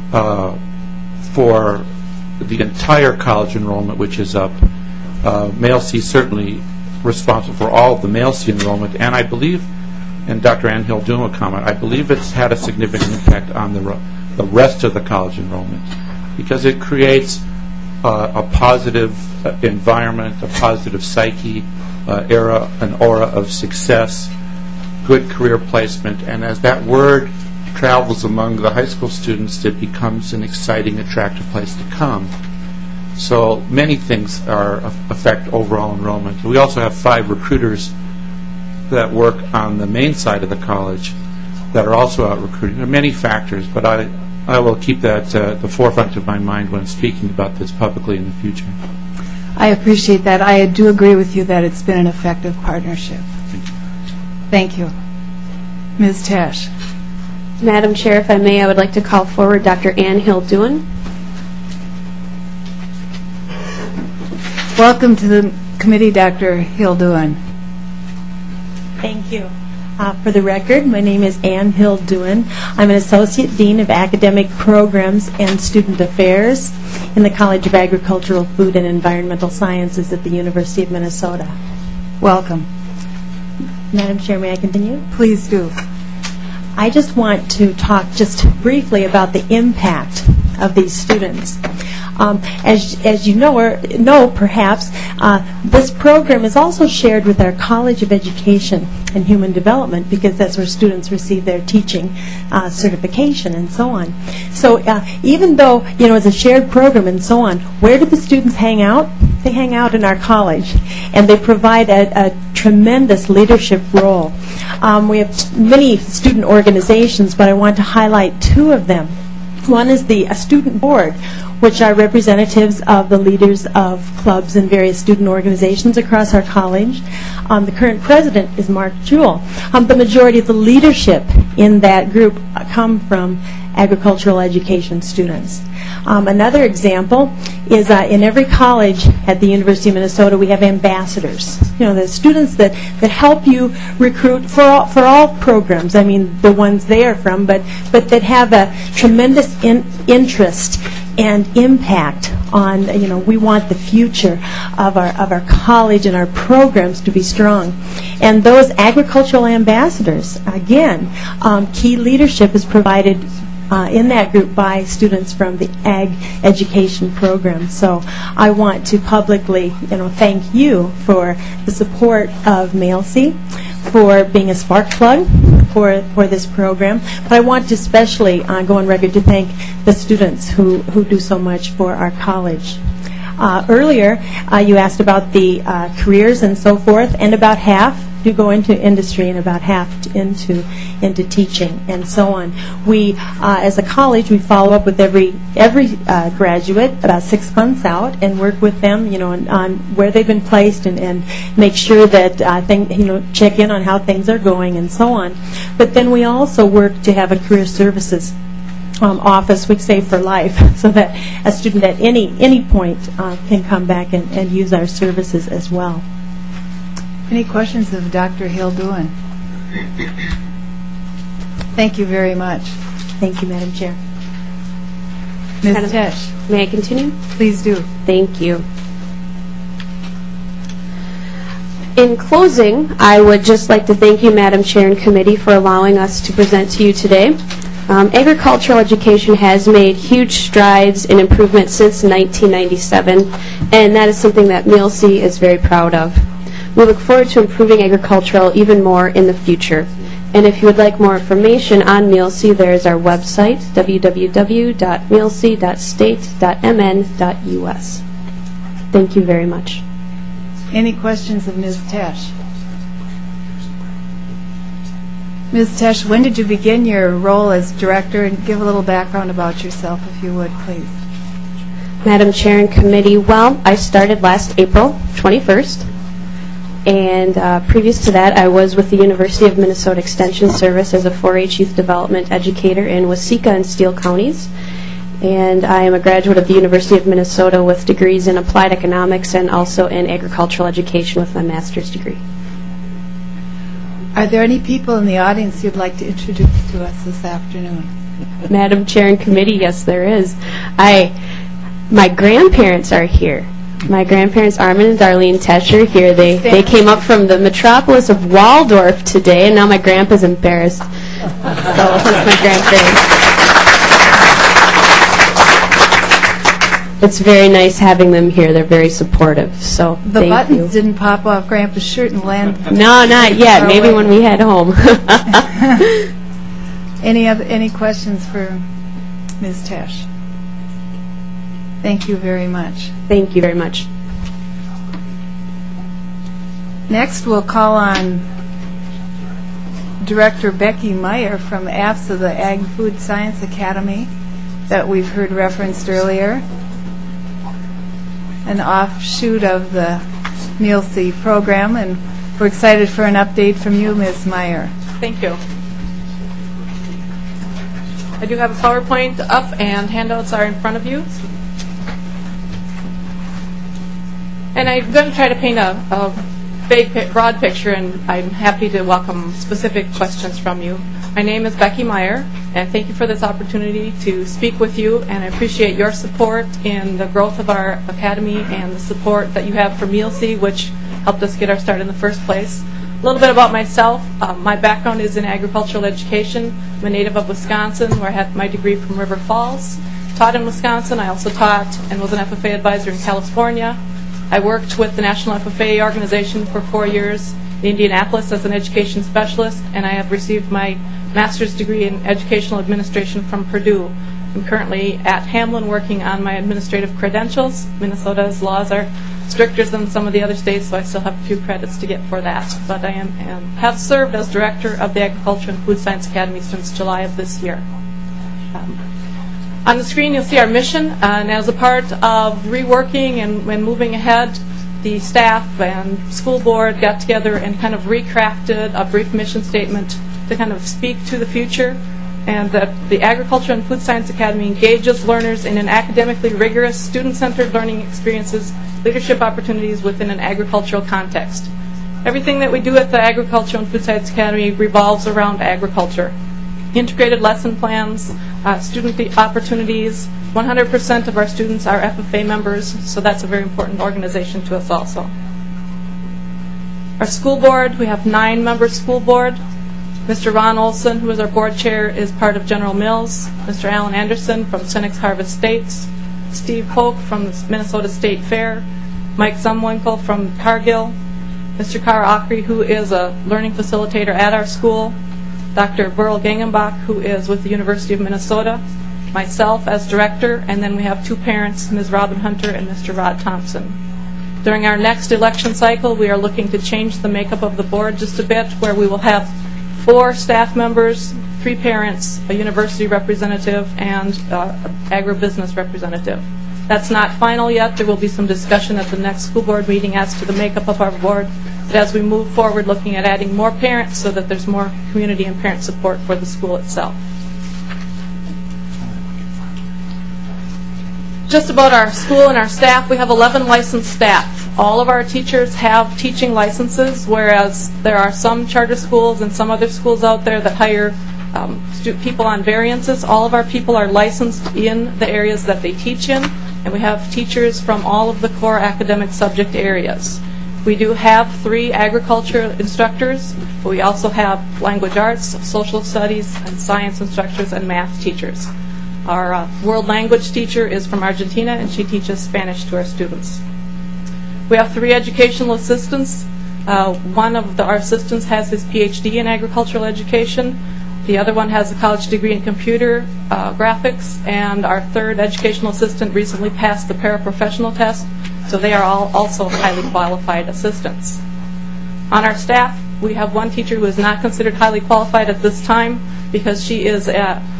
For the entire college enrollment, which is up, MEALC is certainly responsible for all of the MEALC enrollment, and I believe, and Dr. Ann Hildoon will comment, I believe it's had a significant impact on the rest of the college enrollment because it creates a positive environment, a positive psyche, an aura of success, good career placement, and as that word travels among the high school students, it becomes an exciting, attractive place to come. So many things affect overall enrollment. We also have 5 recruiters that work on the main side of the college that are also out recruiting. There are many factors, but I will keep that at the forefront of my mind when speaking about this publicly in the future. I appreciate that. I do agree with you that it's been an effective partnership. Thank you. Ms. Tesh. Madam Chair, if I may, I would like to call forward Dr. Ann Hildoon. Welcome to the committee, Dr. Hildoon. Thank you. For the record, my name is Ann Hildoon. I'm an Associate Dean of Academic Programs and Student Affairs in the College of Agricultural, Food, and Environmental Sciences at the University of Minnesota. Welcome. Madam Chair, may I continue? Please do. I just want to talk just briefly about the impact of these students. As you know, or know perhaps, this program is also shared with our College of Education and Human Development because that's where students receive their teaching certification and so on. So even though it's a shared program and so on, where do the students hang out? They hang out in our college, and they provide a tremendous leadership role. We have many student organizations, but I want to highlight 2 of them. One is the Student Board, which are representatives of the leaders of clubs and various student organizations across our college. The current president is Mark Jewell. The majority of the leadership in that group come from agricultural education students. Another example is in every college at the University of Minnesota we have ambassadors. The students that help you recruit for all programs. I mean the ones they are from, but that have a tremendous interest and impact on, we want the future of our college and our programs to be strong. And those agricultural ambassadors, again, key leadership is provided in that group by students from the Ag Education program. So I want to publicly, thank you for the support of MEALC, for being a spark plug for this program. But I want to especially go on record to thank the students who do so much for our college. Earlier, you asked about the careers and so forth, and about half do go into industry and about half into teaching and so on. We, as a college, we follow up with every graduate about 6 months out and work with them, on where they've been placed and make sure that check in on how things are going and so on. But then we also work to have a career services office, we say for life, so that a student at any point can come back and use our services as well. Any questions of Dr. Hildoon? Thank you very much. Thank you, Madam Chair. Ms. Tesh. May I continue? Please do. Thank you. In closing, I would just like to thank you, Madam Chair and Committee, for allowing us to present to you today. Agricultural education has made huge strides in improvement since 1997, and that is something that MEALC is very proud of. We look forward to improving agricultural even more in the future. And if you would like more information on MEALC, there is our website, www.mealc.state.mn.us. Thank you very much. Any questions of Ms. Tesh? Ms. Tesh, when did you begin your role as director? And give a little background about yourself, if you would, please. Madam Chair and Committee, well, I started last April 21st, and previous to that I was with the University of Minnesota Extension Service as a 4-H youth development educator in Waseca and Steele counties, and I am a graduate of the University of Minnesota with degrees in applied economics and also in agricultural education with my master's degree. Are there any people in the audience you'd like to introduce to us this afternoon? Madam Chair and Committee, yes, there is. My grandparents are here. My grandparents, Armin and Darlene Tesh, are here. They came up from the metropolis of Waldorf today, and now my grandpa's embarrassed. So that's my grandparents. It's very nice having them here. They're very supportive. So The buttons didn't pop off Grandpa's shirt and land. No, not yet. Maybe when we head home. Any questions for Ms. Tesh? Thank you very much. Thank you very much. Next, we'll call on Director Becky Meyer from AFSA, the Ag Food Science Academy, that we've heard referenced earlier, an offshoot of the Meal-C program, and we're excited for an update from you, Ms. Meyer. Thank you. I do have a PowerPoint up, and handouts are in front of you. And I'm going to try to paint a big, broad picture, and I'm happy to welcome specific questions from you. My name is Becky Meyer, and thank you for this opportunity to speak with you, and I appreciate your support in the growth of our academy and the support that you have for Meal-C, which helped us get our start in the first place. A little bit about myself. My background is in agricultural education. I'm a native of Wisconsin, where I had my degree from River Falls. Taught in Wisconsin. I also taught and was an FFA advisor in California. I worked with the National FFA organization for 4 years in Indianapolis as an education specialist, and I have received my master's degree in educational administration from Purdue. I'm currently at Hamlin working on my administrative credentials. Minnesota's laws are stricter than some of the other states, so I still have a few credits to get for that. But I have served as director of the Agriculture and Food Science Academy since July of this year. On the screen, you'll see our mission, and as a part of reworking and moving ahead, the staff and school board got together and kind of recrafted a brief mission statement to kind of speak to the future, and that the Agriculture and Food Science Academy engages learners in an academically rigorous, student-centered learning experiences, leadership opportunities within an agricultural context. Everything that we do at the Agriculture and Food Science Academy revolves around agriculture. Integrated lesson plans, student opportunities. 100% of our students are FFA members, so that's a very important organization to us also. Our school board, we have 9-member school board. Mr. Ron Olson, who is our board chair, is part of General Mills. Mr. Alan Anderson from Senex Harvest States. Steve Polk from the Minnesota State Fair. Mike Zumwinkle from Cargill. Mr. Carr Ockery, who is a learning facilitator at our school. Dr. Burl Gangenbach, who is with the University of Minnesota, myself as director, and then we have 2 parents, Ms. Robin Hunter and Mr. Rod Thompson. During our next election cycle, we are looking to change the makeup of the board just a bit, where we will have 4 staff members, 3 parents, a university representative, and an agribusiness representative. That's not final yet. There will be some discussion at the next school board meeting as to the makeup of our board. But as we move forward, looking at adding more parents so that there's more community and parent support for the school itself. Just about our school and our staff, we have 11 licensed staff. All of our teachers have teaching licenses, whereas there are some charter schools and some other schools out there that hire people on variances. All of our people are licensed in the areas that they teach in, and we have teachers from all of the core academic subject areas. We do have 3 agriculture instructors, but we also have language arts, social studies, and science instructors and math teachers. Our world language teacher is from Argentina, and she teaches Spanish to our students. We have 3 educational assistants. One of our assistants has his PhD in agricultural education. The other one has a college degree in computer graphics, and our 3rd educational assistant recently passed the paraprofessional test, so they are all also highly qualified assistants. On our staff, we have 1 teacher who is not considered highly qualified at this time because she is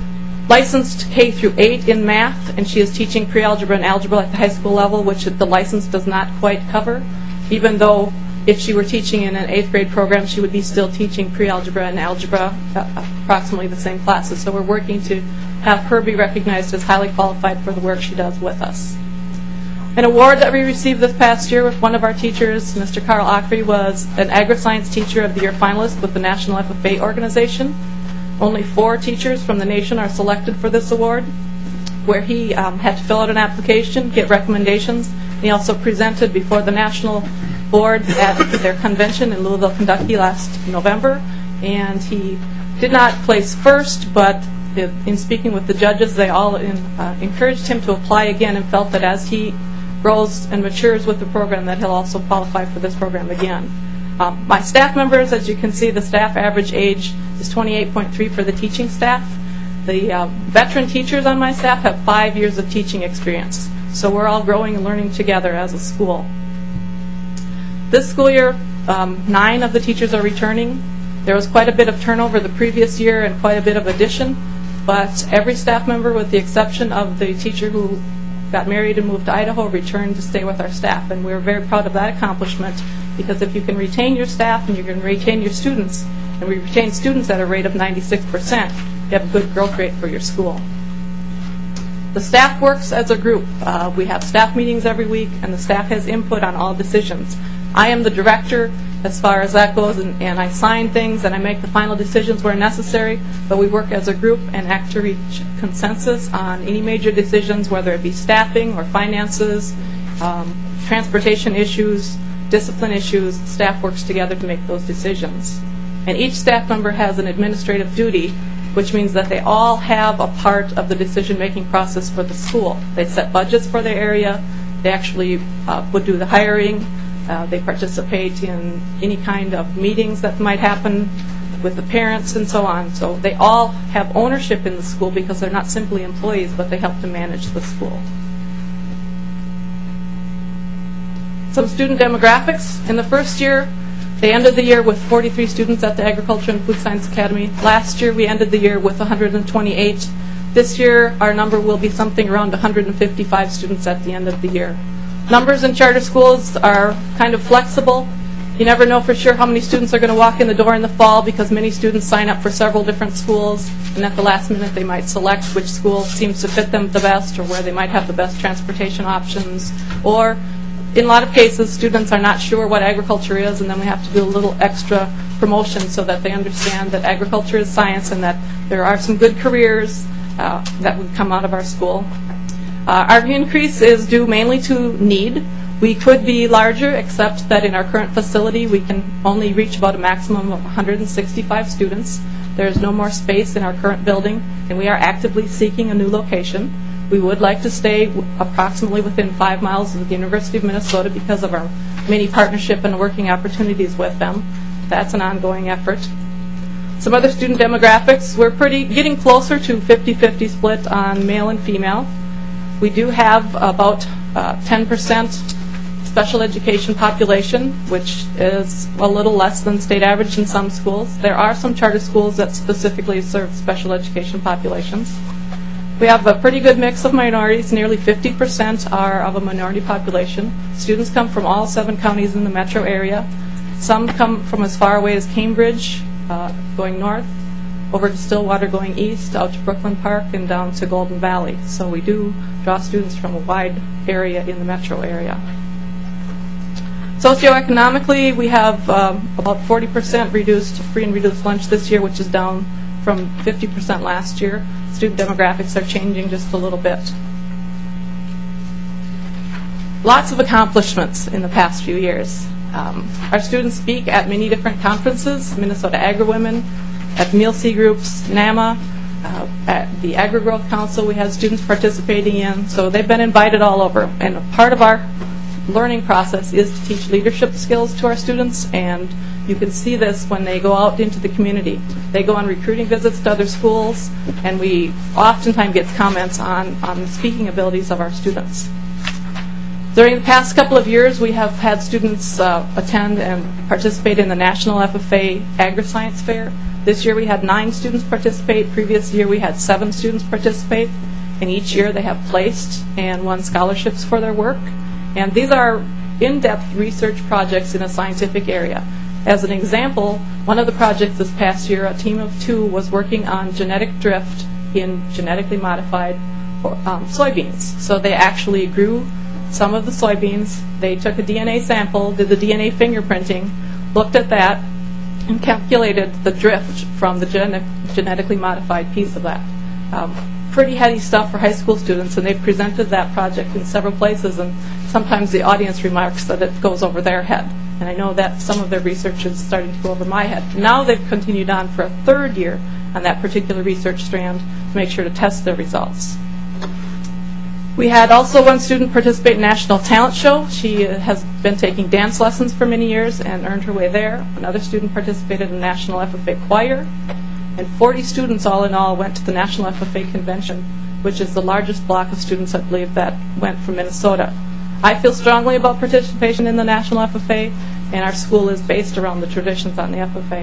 licensed K through 8 in math, and she is teaching pre-algebra and algebra at the high school level, which the license does not quite cover, even though if she were teaching in an 8th grade program, she would be still teaching pre-algebra and algebra, approximately the same classes. So we're working to have her be recognized as highly qualified for the work she does with us. An award that we received this past year with one of our teachers, Mr. Carl Ockery, was an Agri-Science Teacher of the Year finalist with the National FFA organization. Only 4 teachers from the nation are selected for this award, where he had to fill out an application, get recommendations, and he also presented before the national board at their convention in Louisville, Kentucky last November, and he did not place first, but in speaking with the judges, they all encouraged him to apply again and felt that as he grows and matures with the program that he'll also qualify for this program again. My staff members, as you can see, the staff average age is 28.3 for the teaching staff. The veteran teachers on my staff have 5 years of teaching experience, so we're all growing and learning together as a school. This school year, 9 of the teachers are returning. There was quite a bit of turnover the previous year and quite a bit of addition, but every staff member, with the exception of the teacher who got married and moved to Idaho, returned to stay with our staff, and we're very proud of that accomplishment, because if you can retain your staff and you can retain your students, and we retain students at a rate of 96%, you have a good growth rate for your school. The staff works as a group. We have staff meetings every week, and the staff has input on all decisions. I am the director as far as that goes, and I sign things and I make the final decisions where necessary, but we work as a group and act to reach consensus on any major decisions, whether it be staffing or finances, transportation issues, discipline issues. Staff works together to make those decisions. And each staff member has an administrative duty, which means that they all have a part of the decision-making process for the school. They set budgets for their area. They actually would do the hiring. They participate in any kind of meetings that might happen with the parents and so on. So they all have ownership in the school because they're not simply employees, but they help to manage the school. Some student demographics. In the first year, they ended the year with 43 students at the Agriculture and Food Science Academy. Last year, we ended the year with 128. This year, our number will be something around 155 students at the end of the year. Numbers in charter schools are kind of flexible. You never know for sure how many students are going to walk in the door in the fall, because many students sign up for several different schools, and at the last minute they might select which school seems to fit them the best, or where they might have the best transportation options. Or in a lot of cases, students are not sure what agriculture is, and then we have to do a little extra promotion so that they understand that agriculture is science and that there are some good careers that would come out of our school. Our increase is due mainly to need. We could be larger, except that in our current facility we can only reach about a maximum of 165 students. There is no more space in our current building, and we are actively seeking a new location. We would like to stay approximately within 5 miles of the University of Minnesota because of our many partnership and working opportunities with them. That's an ongoing effort. Some other student demographics. We're getting closer to 50-50 split on male and female. We do have about 10% special education population, which is a little less than state average in some schools. There are some charter schools that specifically serve special education populations. We have a pretty good mix of minorities. Nearly 50% are of a minority population. Students come from all 7 counties in the metro area. Some come from as far away as Cambridge, going north, over to Stillwater going east, out to Brooklyn Park, and down to Golden Valley. So we do draw students from a wide area in the metro area. Socioeconomically, we have about 40% reduced free and reduced lunch this year, which is down from 50% last year. Student demographics are changing just a little bit. Lots of accomplishments in the past few years. Our students speak at many different conferences: Minnesota Agri-Women, at Meal C groups, NAMA, at the Agri-Growth Council we had students participating in. So they've been invited all over. And a part of our learning process is to teach leadership skills to our students, and you can see this when they go out into the community. They go on recruiting visits to other schools, and we oftentimes get comments on the speaking abilities of our students. During the past couple of years, we have had students attend and participate in the National FFA Agri-Science Fair. This year we had 9 students participate. Previous year we had 7 students participate. And each year they have placed and won scholarships for their work. And these are in-depth research projects in a scientific area. As an example, one of the projects this past year, a team of 2 was working on genetic drift in genetically modified soybeans. So they actually grew some of the soybeans. They took a DNA sample, did the DNA fingerprinting, looked at that, and calculated the drift from the genetically modified piece of that. Pretty heady stuff for high school students, and they presented that project in several places, and sometimes the audience remarks that it goes over their head. And I know that some of their research is starting to go over my head. Now they've continued on for a 3rd year on that particular research strand to make sure to test their results. We had also one student participate in National Talent Show. She has been taking dance lessons for many years and earned her way there. Another student participated in National FFA Choir. And 40 students all in all went to the National FFA Convention, which is the largest block of students, I believe, that went from Minnesota. I feel strongly about participation in the National FFA, and our school is based around the traditions on the FFA.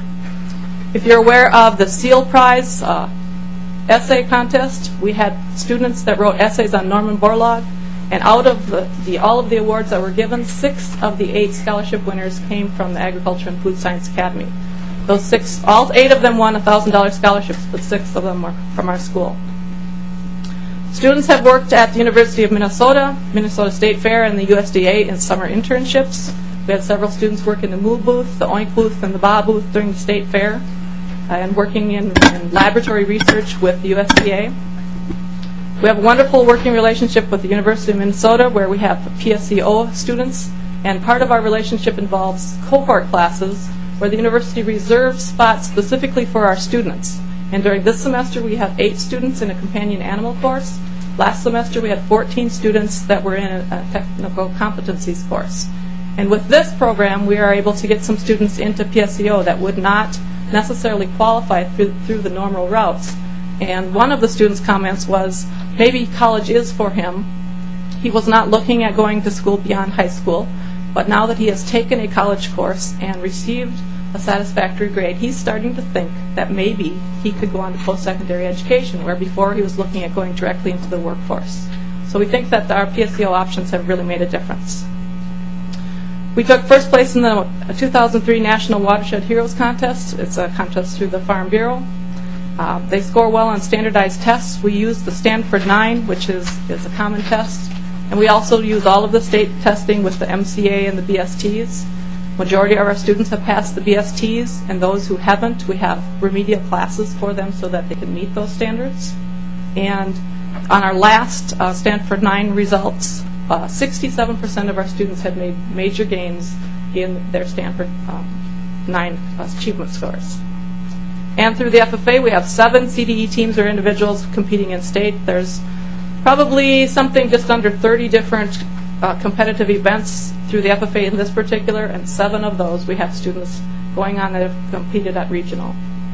If you're aware of the SEAL Prize essay contest, we had students that wrote essays on Norman Borlaug, and out of all of the awards that were given, 6 of the 8 scholarship winners came from the Agriculture and Food Science Academy. Those 6, all 8 of them won $1,000 scholarships, but 6 of them were from our school. Students have worked at the University of Minnesota, Minnesota State Fair, and the USDA in summer internships. We had several students work in the Moo booth, the Oink booth, and the Ba booth during the State Fair, and working in laboratory research with the USDA. We have a wonderful working relationship with the University of Minnesota, where we have PSEO students, and part of our relationship involves cohort classes, where the university reserves spots specifically for our students. And during this semester, we have 8 students in a companion animal course. Last semester, we had 14 students that were in a technical competencies course. And with this program, we are able to get some students into PSEO that would not necessarily qualify through the normal routes. And one of the students' comments was, maybe college is for him. He was not looking at going to school beyond high school, but now that he has taken a college course and received a satisfactory grade, he's starting to think that maybe he could go on to post-secondary education, where before he was looking at going directly into the workforce. So we think that our PSEO options have really made a difference. We took first place in the 2003 National Watershed Heroes Contest. It's a contest through the Farm Bureau. They score well on standardized tests. We use the Stanford 9, which is a common test. And we also use all of the state testing with the MCA and the BSTs. Majority of our students have passed the BSTs, and those who haven't, we have remedial classes for them so that they can meet those standards. And on our last Stanford 9 results, 67% of our students had made major gains in their Stanford 9 achievement scores. And through the FFA, we have 7 CDE teams or individuals competing in state. There's probably something just under 30 different competitive events through the FFA in this particular, and 7 of those we have students going on that have competed at regional.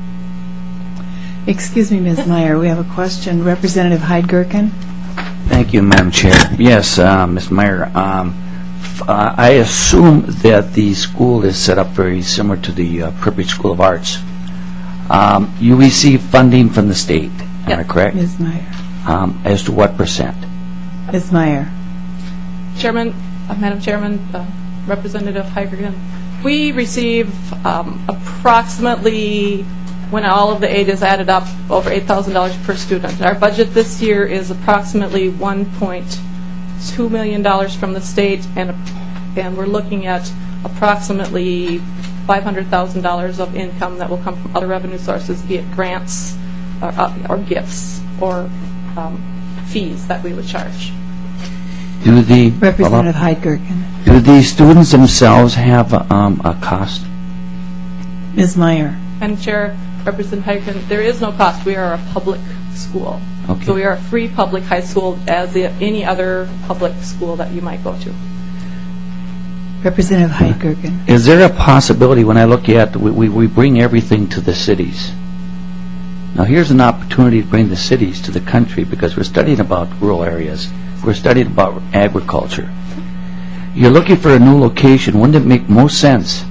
Excuse me, Ms. Meyer, we have a question. Representative Hyde-Gerken. Thank you, Madam Chair. Yes, Ms. Meyer, I assume that the school is set up very similar to the Prairie School of Arts. You receive funding from the state, am I correct? Ms. Meyer. As to what percent? Ms. Meyer. Chairman, Madam Chairman, Representative Hyde-Gerken, we receive approximately, when all of the aid is added up, over $8,000 per student. Our budget this year is approximately $1.2 million from the state, and we're looking at approximately $500,000 of income that will come from other revenue sources, be it grants or gifts or fees that we would charge. Representative Hyde-Gerken. Do the students themselves have a cost? Ms. Meyer. Madam Chair, Representative Hyde-Gerken, there is no cost. We are a public school. Okay. So we are a free public high school as any other public school that you might go to. Representative Hyde-Gerken. Is there a possibility, when I look at, we bring everything to the cities. Now here's an opportunity to bring the cities to the country, because we're studying about rural areas. We're studying about agriculture. You're looking for a new location. Wouldn't it make most sense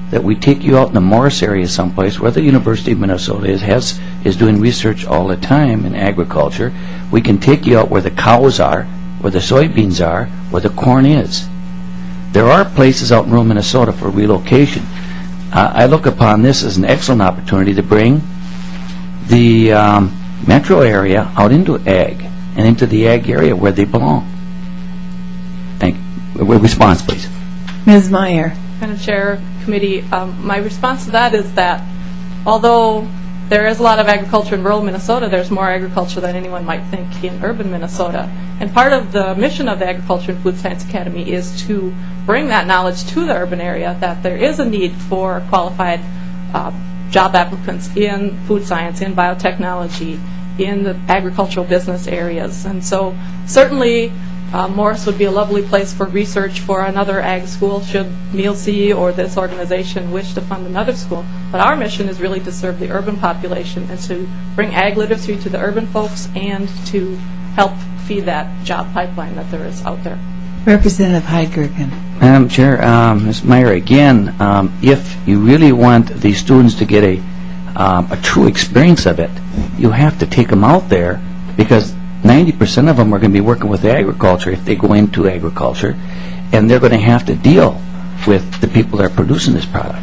that we take you out in the Morris area someplace where the University of Minnesota is doing research all the time in agriculture. We can take you out where the cows are, where the soybeans are, where the corn is. There are places out in rural Minnesota for relocation. I look upon this as an excellent opportunity to bring the metro area out into ag and into the ag area where they belong. Thank you. Response, please. Ms. Meyer. Madam Chair, Committee, my response to that is that although there is a lot of agriculture in rural Minnesota, there's more agriculture than anyone might think in urban Minnesota. And part of the mission of the Agriculture and Food Science Academy is to bring that knowledge to the urban area, that there is a need for qualified job applicants in food science, in biotechnology, in the agricultural business areas. And so certainly Morris would be a lovely place for research for another ag school should MEALC or this organization wish to fund another school. But our mission is really to serve the urban population and to bring ag literacy to the urban folks and to help feed that job pipeline that there is out there. Representative Heidgergen. Madam Chair, Ms. Meyer, again, if you really want these students to get a true experience of it, you have to take them out there, because 90% of them are going to be working with agriculture if they go into agriculture, and they're going to have to deal with the people that are producing this product.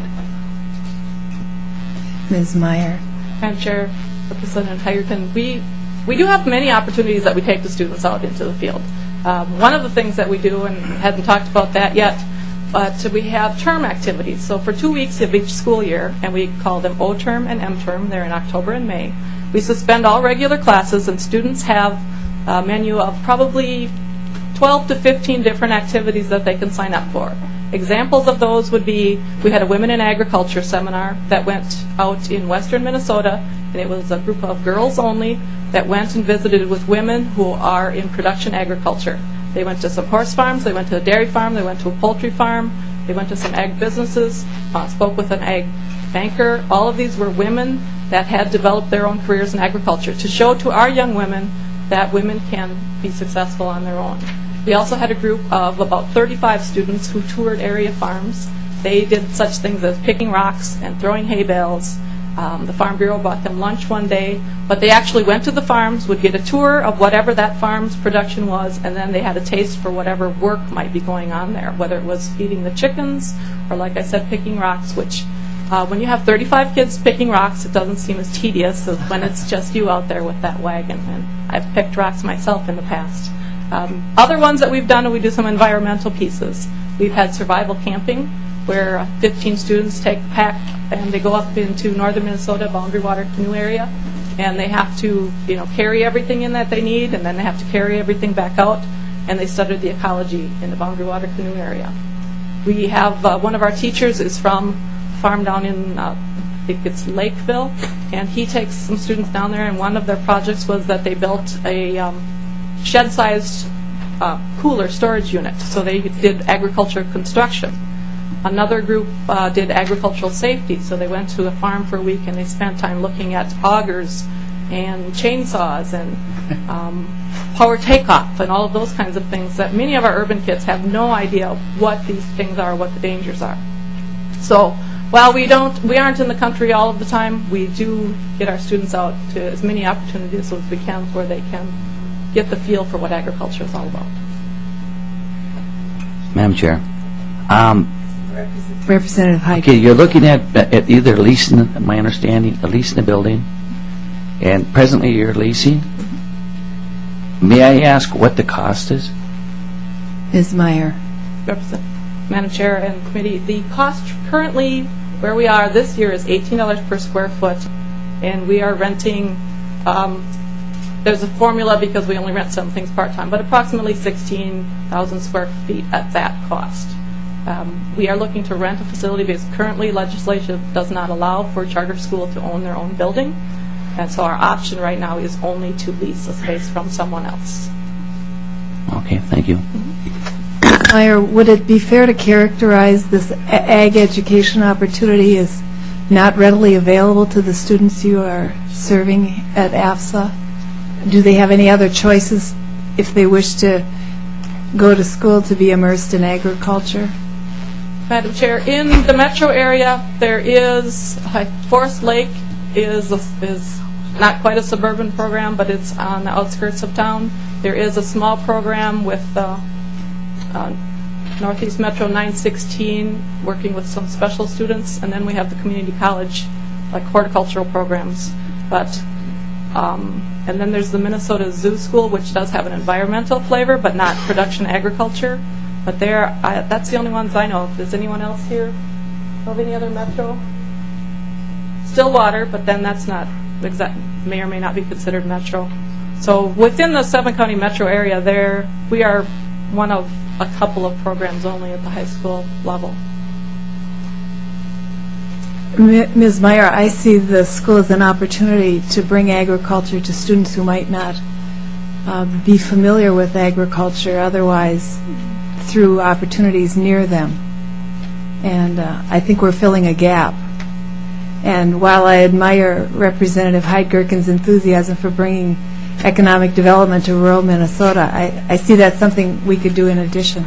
Ms. Meyer. Madam Chair, Representative Heidgergen, we do have many opportunities that we take the students out into the field. One of the things that we do, and haven't talked about that yet, but we have term activities. So for 2 weeks of each school year, and we call them O-term and M-term, they're in October and May, we suspend all regular classes, and students have a menu of probably 12 to 15 different activities that they can sign up for. Examples of those would be, we had a Women in Agriculture seminar that went out in western Minnesota, and it was a group of girls only that went and visited with women who are in production agriculture. They went to some horse farms, they went to a dairy farm, they went to a poultry farm, they went to some ag businesses, spoke with an ag banker. All of these were women that had developed their own careers in agriculture to show to our young women that women can be successful on their own. We also had a group of about 35 students who toured area farms. They did such things as picking rocks and throwing hay bales. The Farm Bureau bought them lunch one day, but they actually went to the farms, would get a tour of whatever that farm's production was, and then they had a taste for whatever work might be going on there, whether it was feeding the chickens or, like I said, picking rocks, which when you have 35 kids picking rocks, it doesn't seem as tedious as when it's just you out there with that wagon. And I've picked rocks myself in the past. Other ones that we've done, we do some environmental pieces. We've had survival camping, where 15 students take a pack and they go up into northern Minnesota, Boundary Water Canoe area, and they have to, carry everything in that they need, and then they have to carry everything back out, and they study the ecology in the Boundary Water Canoe area. We have one of our teachers is from a farm down in, I think it's Lakeville, and he takes some students down there, and one of their projects was that they built a shed-sized cooler storage unit, so they did agriculture construction. Another group did agricultural safety, so they went to a farm for a week and they spent time looking at augers and chainsaws and power takeoff and all of those kinds of things that many of our urban kids have no idea what these things are, what the dangers are. So while we aren't in the country all of the time, we do get our students out to as many opportunities as we can where they can get the feel for what agriculture is all about. Madam Chair. Representative Heidgergen. Okay, you're looking at either leasing, my understanding, leasing the building, and presently you're leasing. May I ask what the cost is? Ms. Meyer. Madam Chair and Committee, the cost currently where we are this year is $18 per square foot, and we are renting, there's a formula because we only rent some things part-time, but approximately 16,000 square feet at that cost. We are looking to rent a facility because currently legislation does not allow for a charter school to own their own building, and so our option right now is only to lease a space from someone else. Okay, thank you. Meyer, would it be fair to characterize this ag education opportunity as not readily available to the students you are serving at AFSA? Do they have any other choices if they wish to go to school to be immersed in agriculture? Madam Chair, in the metro area, there is Forest Lake is not quite a suburban program, but it's on the outskirts of town. There is a small program with Northeast Metro 916 working with some special students, and then we have the community college, like horticultural programs. And then there's the Minnesota Zoo School, which does have an environmental flavor, but not production agriculture. But that's the only ones I know. Does anyone else here know of any other metro? Stillwater, but then that's not may or may not be considered metro. So within the 7-county metro area, we are one of a couple of programs only at the high school level. Ms. Meyer, I see the school as an opportunity to bring agriculture to students who might not be familiar with agriculture otherwise through opportunities near them. And I think we're filling a gap. And while I admire Representative Heidgerken's enthusiasm for bringing economic development to rural Minnesota, I see that's something we could do in addition.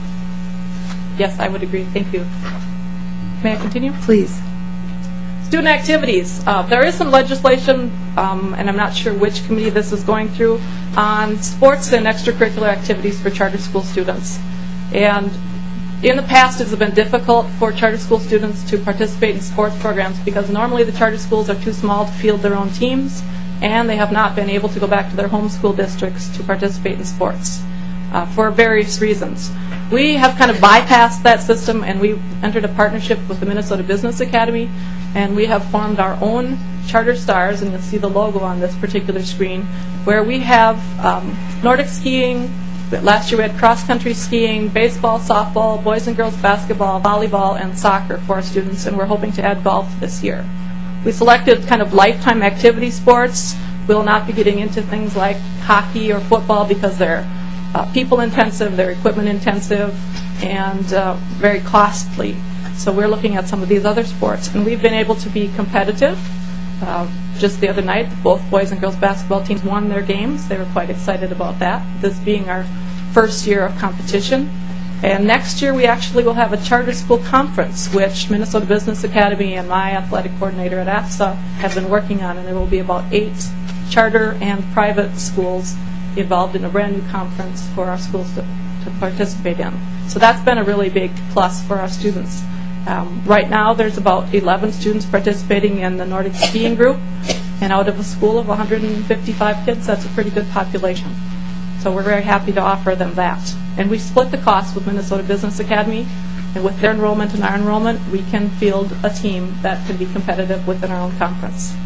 Mm-hmm. Yes, I would agree. Thank you. May I continue? Please. Student activities. There is some legislation, and I'm not sure which committee this is going through, on sports and extracurricular activities for charter school students. And in the past, it's been difficult for charter school students to participate in sports programs because normally the charter schools are too small to field their own teams, and they have not been able to go back to their home school districts to participate in sports for various reasons. We have kind of bypassed that system, and we entered a partnership with the Minnesota Business Academy, and we have formed our own Charter Stars, and you'll see the logo on this particular screen, where we have Nordic skiing. Last year we had cross-country skiing, baseball, softball, boys and girls basketball, volleyball, and soccer for our students, and we're hoping to add golf this year. We selected kind of lifetime activity sports. We'll not be getting into things like hockey or football because they're people-intensive, they're equipment-intensive, and very costly. So we're looking at some of these other sports, and we've been able to be competitive. Just the other night, both boys and girls basketball teams won their games. They were quite excited about that, this being our first year of competition. And next year, we actually will have a charter school conference, which Minnesota Business Academy and my athletic coordinator at AFSA have been working on, and there will be about 8 charter and private schools involved in a brand new conference for our schools to participate in. So that's been a really big plus for our students. Right now, there's about 11 students participating in the Nordic skiing group, and out of a school of 155 kids, that's a pretty good population. So we're very happy to offer them that. And we split the cost with Minnesota Business Academy, and with their enrollment and our enrollment, we can field a team that can be competitive within our own conference.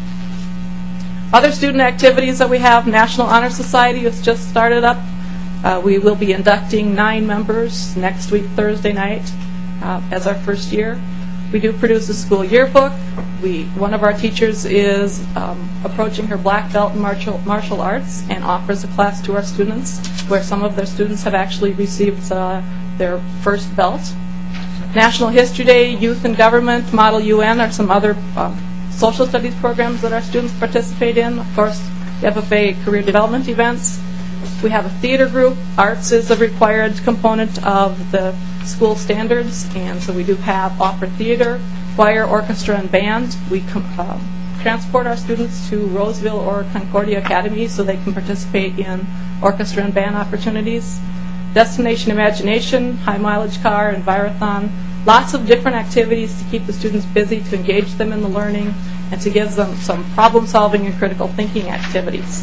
Other student activities that we have, National Honor Society has just started up. We will be inducting 9 members next week, Thursday night, as our first year. We do produce a school yearbook. One of our teachers is approaching her black belt in martial arts and offers a class to our students where some of their students have actually received their first belt. National History Day, Youth and Government, Model UN are some other social studies programs that our students participate in. Of course, the FFA career development events. We have a theater group. Arts is a required component of the school standards, and so we do offer theater, choir, orchestra, and band. We transport our students to Roseville or Concordia Academy so they can participate in orchestra and band opportunities. Destination Imagination, High Mileage Car, Envirothon. Lots of different activities to keep the students busy, to engage them in the learning, and to give them some problem-solving and critical thinking activities.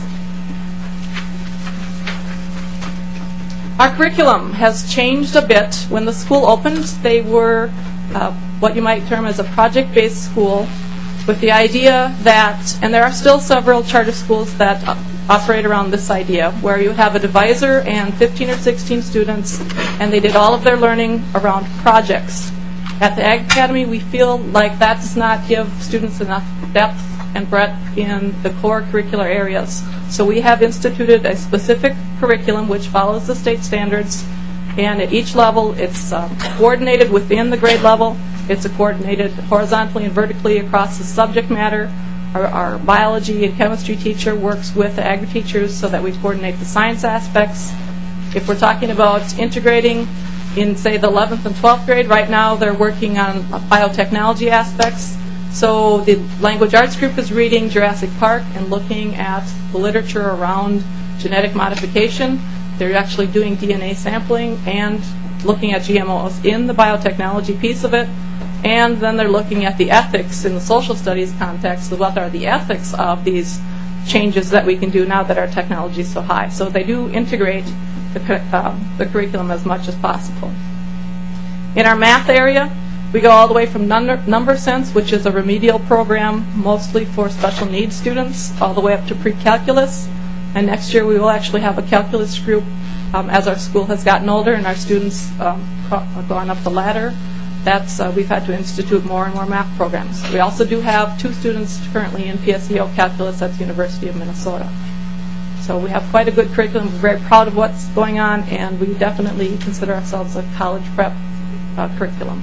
Our curriculum has changed a bit. When the school opened, they were what you might term as a project-based school with the idea that, and there are still several charter schools that operate around this idea, where you have a divisor and 15 or 16 students, and they did all of their learning around projects. At the Ag Academy, we feel like that does not give students enough depth and breadth in the core curricular areas. So we have instituted a specific curriculum which follows the state standards, and at each level it's coordinated within the grade level. It's coordinated horizontally and vertically across the subject matter. Our biology and chemistry teacher works with the agri teachers so that we coordinate the science aspects. If we're talking about integrating in, say, the 11th and 12th grade. Right now they're working on biotechnology aspects. So the language arts group is reading Jurassic Park and looking at the literature around genetic modification. They're actually doing DNA sampling and looking at GMOs in the biotechnology piece of it. And then they're looking at the ethics in the social studies context. So what are the ethics of these changes that we can do now that our technology is so high? So they do integrate the curriculum as much as possible. In our math area, we go all the way from Number Sense, which is a remedial program mostly for special needs students, all the way up to pre-calculus. And next year we will actually have a calculus group as our school has gotten older and our students are going up the ladder. We've had to institute more and more math programs. We also do have 2 students currently in PSEO calculus at the University of Minnesota. So we have quite a good curriculum. We're very proud of what's going on, and we definitely consider ourselves a college prep curriculum.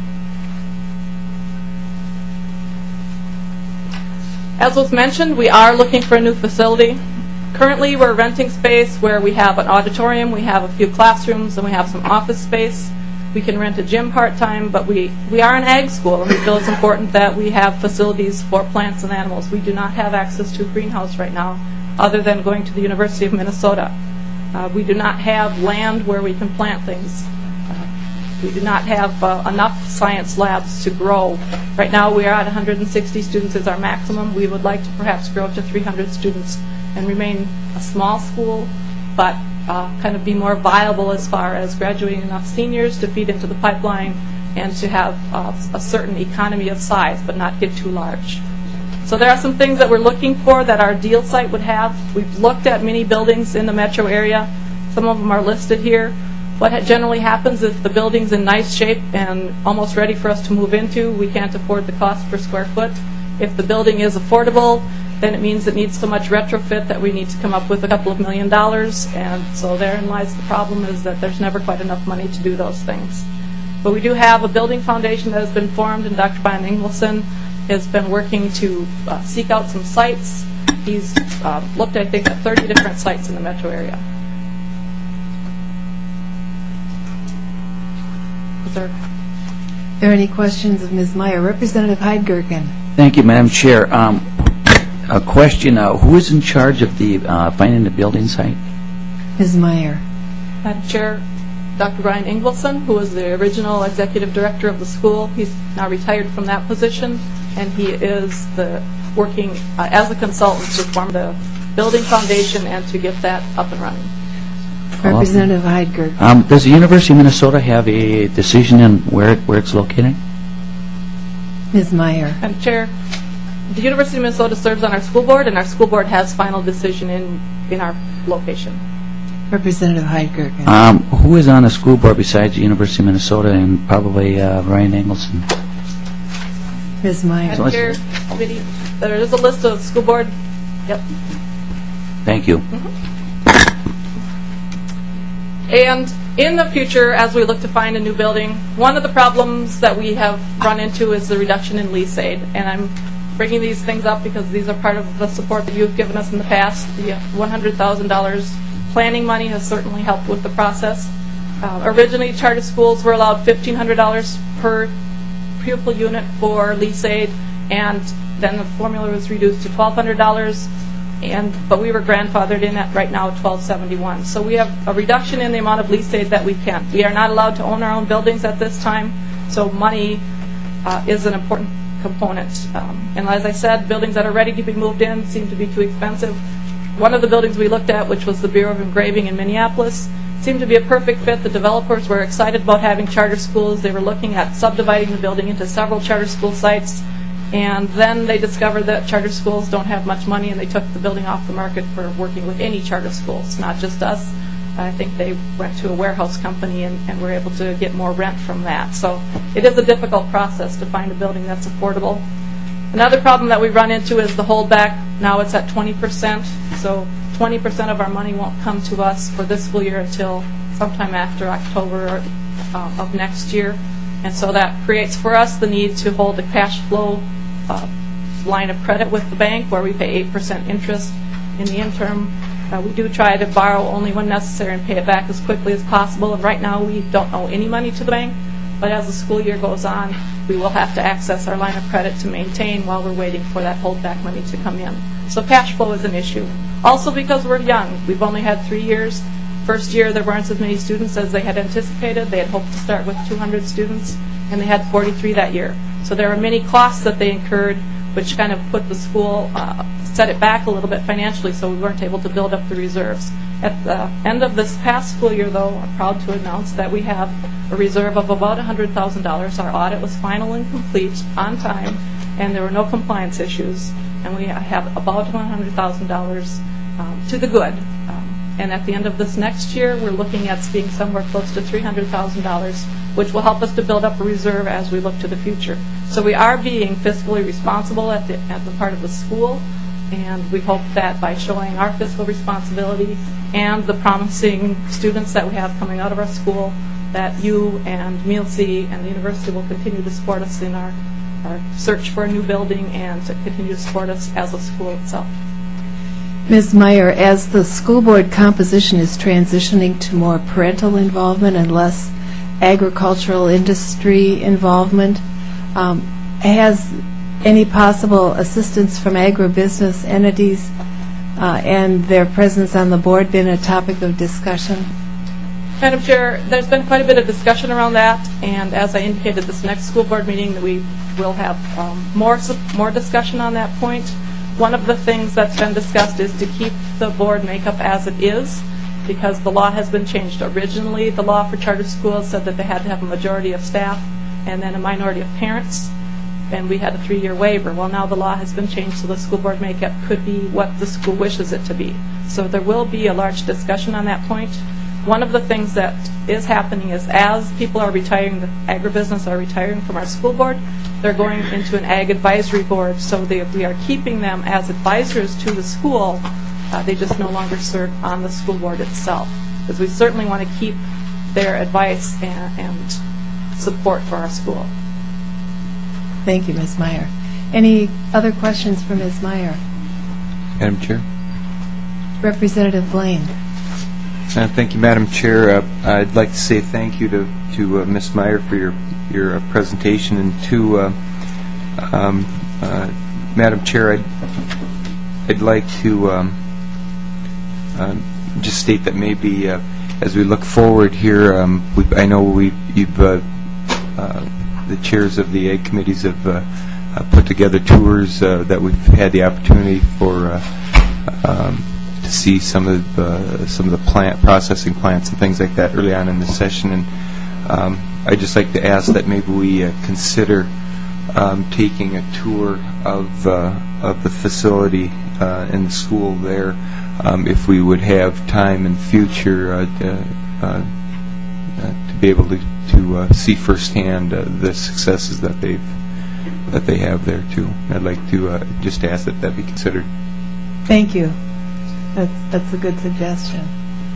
As was mentioned, we are looking for a new facility. Currently, we're renting space where we have an auditorium, we have a few classrooms, and we have some office space. We can rent a gym part-time, but we are an ag school, and we feel it's important that we have facilities for plants and animals. We do not have access to a greenhouse right now, other than going to the University of Minnesota. We do not have land where we can plant things. We do not have enough science labs to grow. Right now we are at 160 students is our maximum. We would like to perhaps grow to 300 students and remain a small school, but kind of be more viable as far as graduating enough seniors to feed into the pipeline and to have a certain economy of size, but not get too large. So there are some things that we're looking for that our deal site would have. We've looked at many buildings in the metro area. Some of them are listed here. What generally happens if the building's in nice shape and almost ready for us to move into, we can't afford the cost per square foot. If the building is affordable, then it means it needs so much retrofit that we need to come up with a couple of $1 million. And so therein lies the problem, is that there's never quite enough money to do those things. But we do have a building foundation that has been formed, and Dr. Brian Ingleson has been working to seek out some sites. He's looked, I think, at 30 different sites in the metro area. Are there any questions of Ms. Meyer? Representative Heidgergen. Thank you, Madam Chair. A question, who is in charge of the finding the building site? Ms. Meyer. Madam Chair, Dr. Brian Ingleson, who was the original executive director of the school. He's now retired from that position, and he is working as a consultant to form the building foundation and to get that up and running. Representative Heidgergen. Does the University of Minnesota have a decision on where it's located? Ms. Meyer. Madam Chair, the University of Minnesota serves on our school board, and our school board has final decision in our location. Representative Heidgergen. Who is on the school board besides the University of Minnesota and probably Ryan Engelson? Ms. Meyer. Madam Chair, committee, there is a list of school board. Yep. Thank you. And in the future, as we look to find a new building, one of the problems that we have run into is the reduction in lease aid. And I'm bringing these things up because these are part of the support that you've given us in the past. The $100,000 planning money has certainly helped with the process. Originally, charter schools were allowed $1,500 per pupil unit for lease aid, and then the formula was reduced to $1,200. But we were grandfathered in at right now $1,271. So we have a reduction in the amount of lease aid that we can. We are not allowed to own our own buildings at this time, so money is an important component. And as I said, buildings that are ready to be moved in seem to be too expensive. One of the buildings we looked at, which was the Bureau of Engraving in Minneapolis, seemed to be a perfect fit. The developers were excited about having charter schools. They were looking at subdividing the building into several charter school sites. And then they discovered that charter schools don't have much money, and they took the building off the market for working with any charter schools, not just us. I think they went to a warehouse company and were able to get more rent from that. So it is a difficult process to find a building that's affordable. Another problem that we run into is the holdback. Now it's at 20%, so 20% of our money won't come to us for this school year until sometime after October of next year. And so that creates for us the need to hold a cash flow line of credit with the bank where we pay 8% interest in the interim We do try to borrow only when necessary and pay it back as quickly as possible. And right now we don't owe any money to the bank, but as the school year goes on, we will have to access our line of credit to maintain while we're waiting for that holdback money to come in. So cash flow is an issue. Also because we're young, we've only had 3 years. First year there weren't as many students as they had anticipated. They had hoped to start with 200 students, and they had 43 that year. So there are many costs that they incurred, which kind of put the school, set it back a little bit financially, so we weren't able to build up the reserves. At the end of this past school year, though, I'm proud to announce that we have a reserve of about $100,000. Our audit was final and complete on time, and there were no compliance issues, and we have about $100,000 to the good. And at the end of this next year, we're looking at being somewhere close to $300,000, which will help us to build up a reserve as we look to the future. So we are being fiscally responsible at the part of the school, and we hope that by showing our fiscal responsibility and the promising students that we have coming out of our school, that you and Meal C and the university will continue to support us in our search for a new building and to continue to support us as a school itself. Ms. Meyer, as the school board composition is transitioning to more parental involvement and less agricultural industry involvement, has any possible assistance from agribusiness entities and their presence on the board been a topic of discussion? Madam Chair, there's been quite a bit of discussion around that, and as I indicated, this next school board meeting, we will have more discussion on that point. One of the things that's been discussed is to keep the board makeup as it is, because the law has been changed. Originally, the law for charter schools said that they had to have a majority of staff and then a minority of parents, and we had a 3-year waiver. Well, now the law has been changed, so the school board makeup could be what the school wishes it to be. So there will be a large discussion on that point. One of the things that is happening is as people are retiring, the agribusiness are retiring from our school board, they're going into an ag advisory board, so we are keeping them as advisors to the school. They just no longer serve on the school board itself, because we certainly want to keep their advice and support for our school. Thank you, Ms. Meyer. Any other questions for Ms. Meyer? Madam Chair. Representative Blaine. Thank you, Madam Chair. I'd like to say thank you to Ms. Meyer for your presentation, and to Madam Chair, I'd like to just state that maybe as we look forward here, I know the chairs of the ag committees have put together tours that we've had the opportunity for to see some of the plant processing plants and things like that early on in the session, and I'd just like to ask that maybe we consider taking a tour of the facility in the school there, if we would have time in the future to be able to see firsthand the successes that they have there too. I'd like to just ask that be considered. Thank you. That's a good suggestion.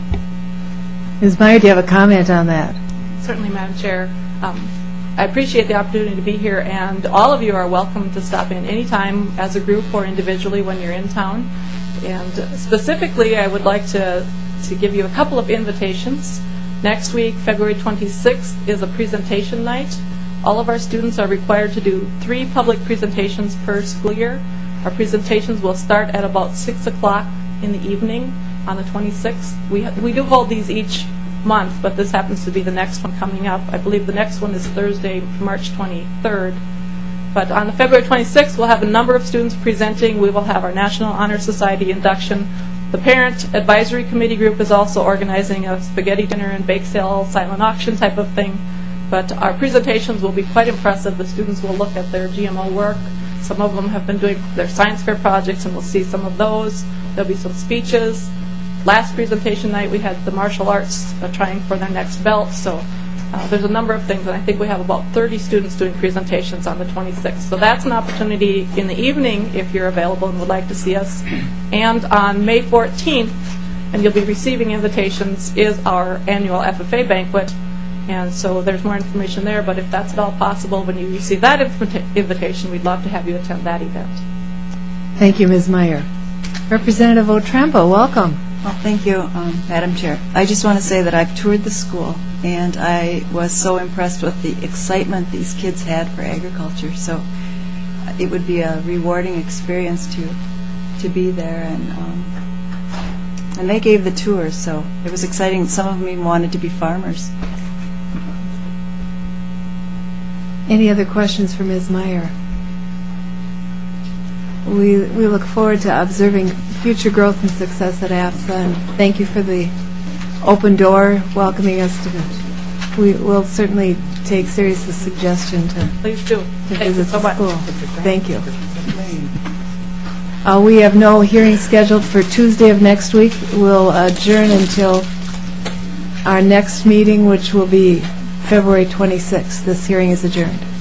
Ms. Meyer, do you have a comment on that? Certainly, Madam Chair. I appreciate the opportunity to be here, and all of you are welcome to stop in anytime as a group or individually when you're in town. And specifically, I would like to give you a couple of invitations. Next week, February 26th, is a presentation night. All of our students are required to do 3 public presentations per school year. Our presentations will start at about 6 o'clock in the evening on the 26th. We do hold these each month, but this happens to be the next one coming up. I believe the next one is Thursday, March 23rd. But on February 26th, we'll have a number of students presenting. We will have our National Honor Society induction. The Parent Advisory Committee group is also organizing a spaghetti dinner and bake sale, silent auction type of thing. But our presentations will be quite impressive. The students will look at their GMO work. Some of them have been doing their science fair projects, and we'll see some of those. There'll be some speeches. Last presentation night, we had the martial arts trying for their next belt. So there's a number of things, and I think we have about 30 students doing presentations on the 26th. So that's an opportunity in the evening if you're available and would like to see us. And on May 14th, and you'll be receiving invitations, is our annual FFA banquet. And so there's more information there, but if that's at all possible, when you receive that invitation, we'd love to have you attend that event. Thank you, Ms. Meyer. Representative Otrampo, welcome. Well, thank you, Madam Chair. I just want to say that I've toured the school, and I was so impressed with the excitement these kids had for agriculture. So it would be a rewarding experience to be there, and they gave the tours, so it was exciting. Some of them even wanted to be farmers. Any other questions for Ms. Meyer? We look forward to observing future growth and success at AFSA, and thank you for the open door welcoming us to. We will certainly take serious the suggestion to Please do. visit the school. Thank you. We have no hearing scheduled for Tuesday of next week. We'll adjourn until our next meeting, which will be February 26th. This hearing is adjourned.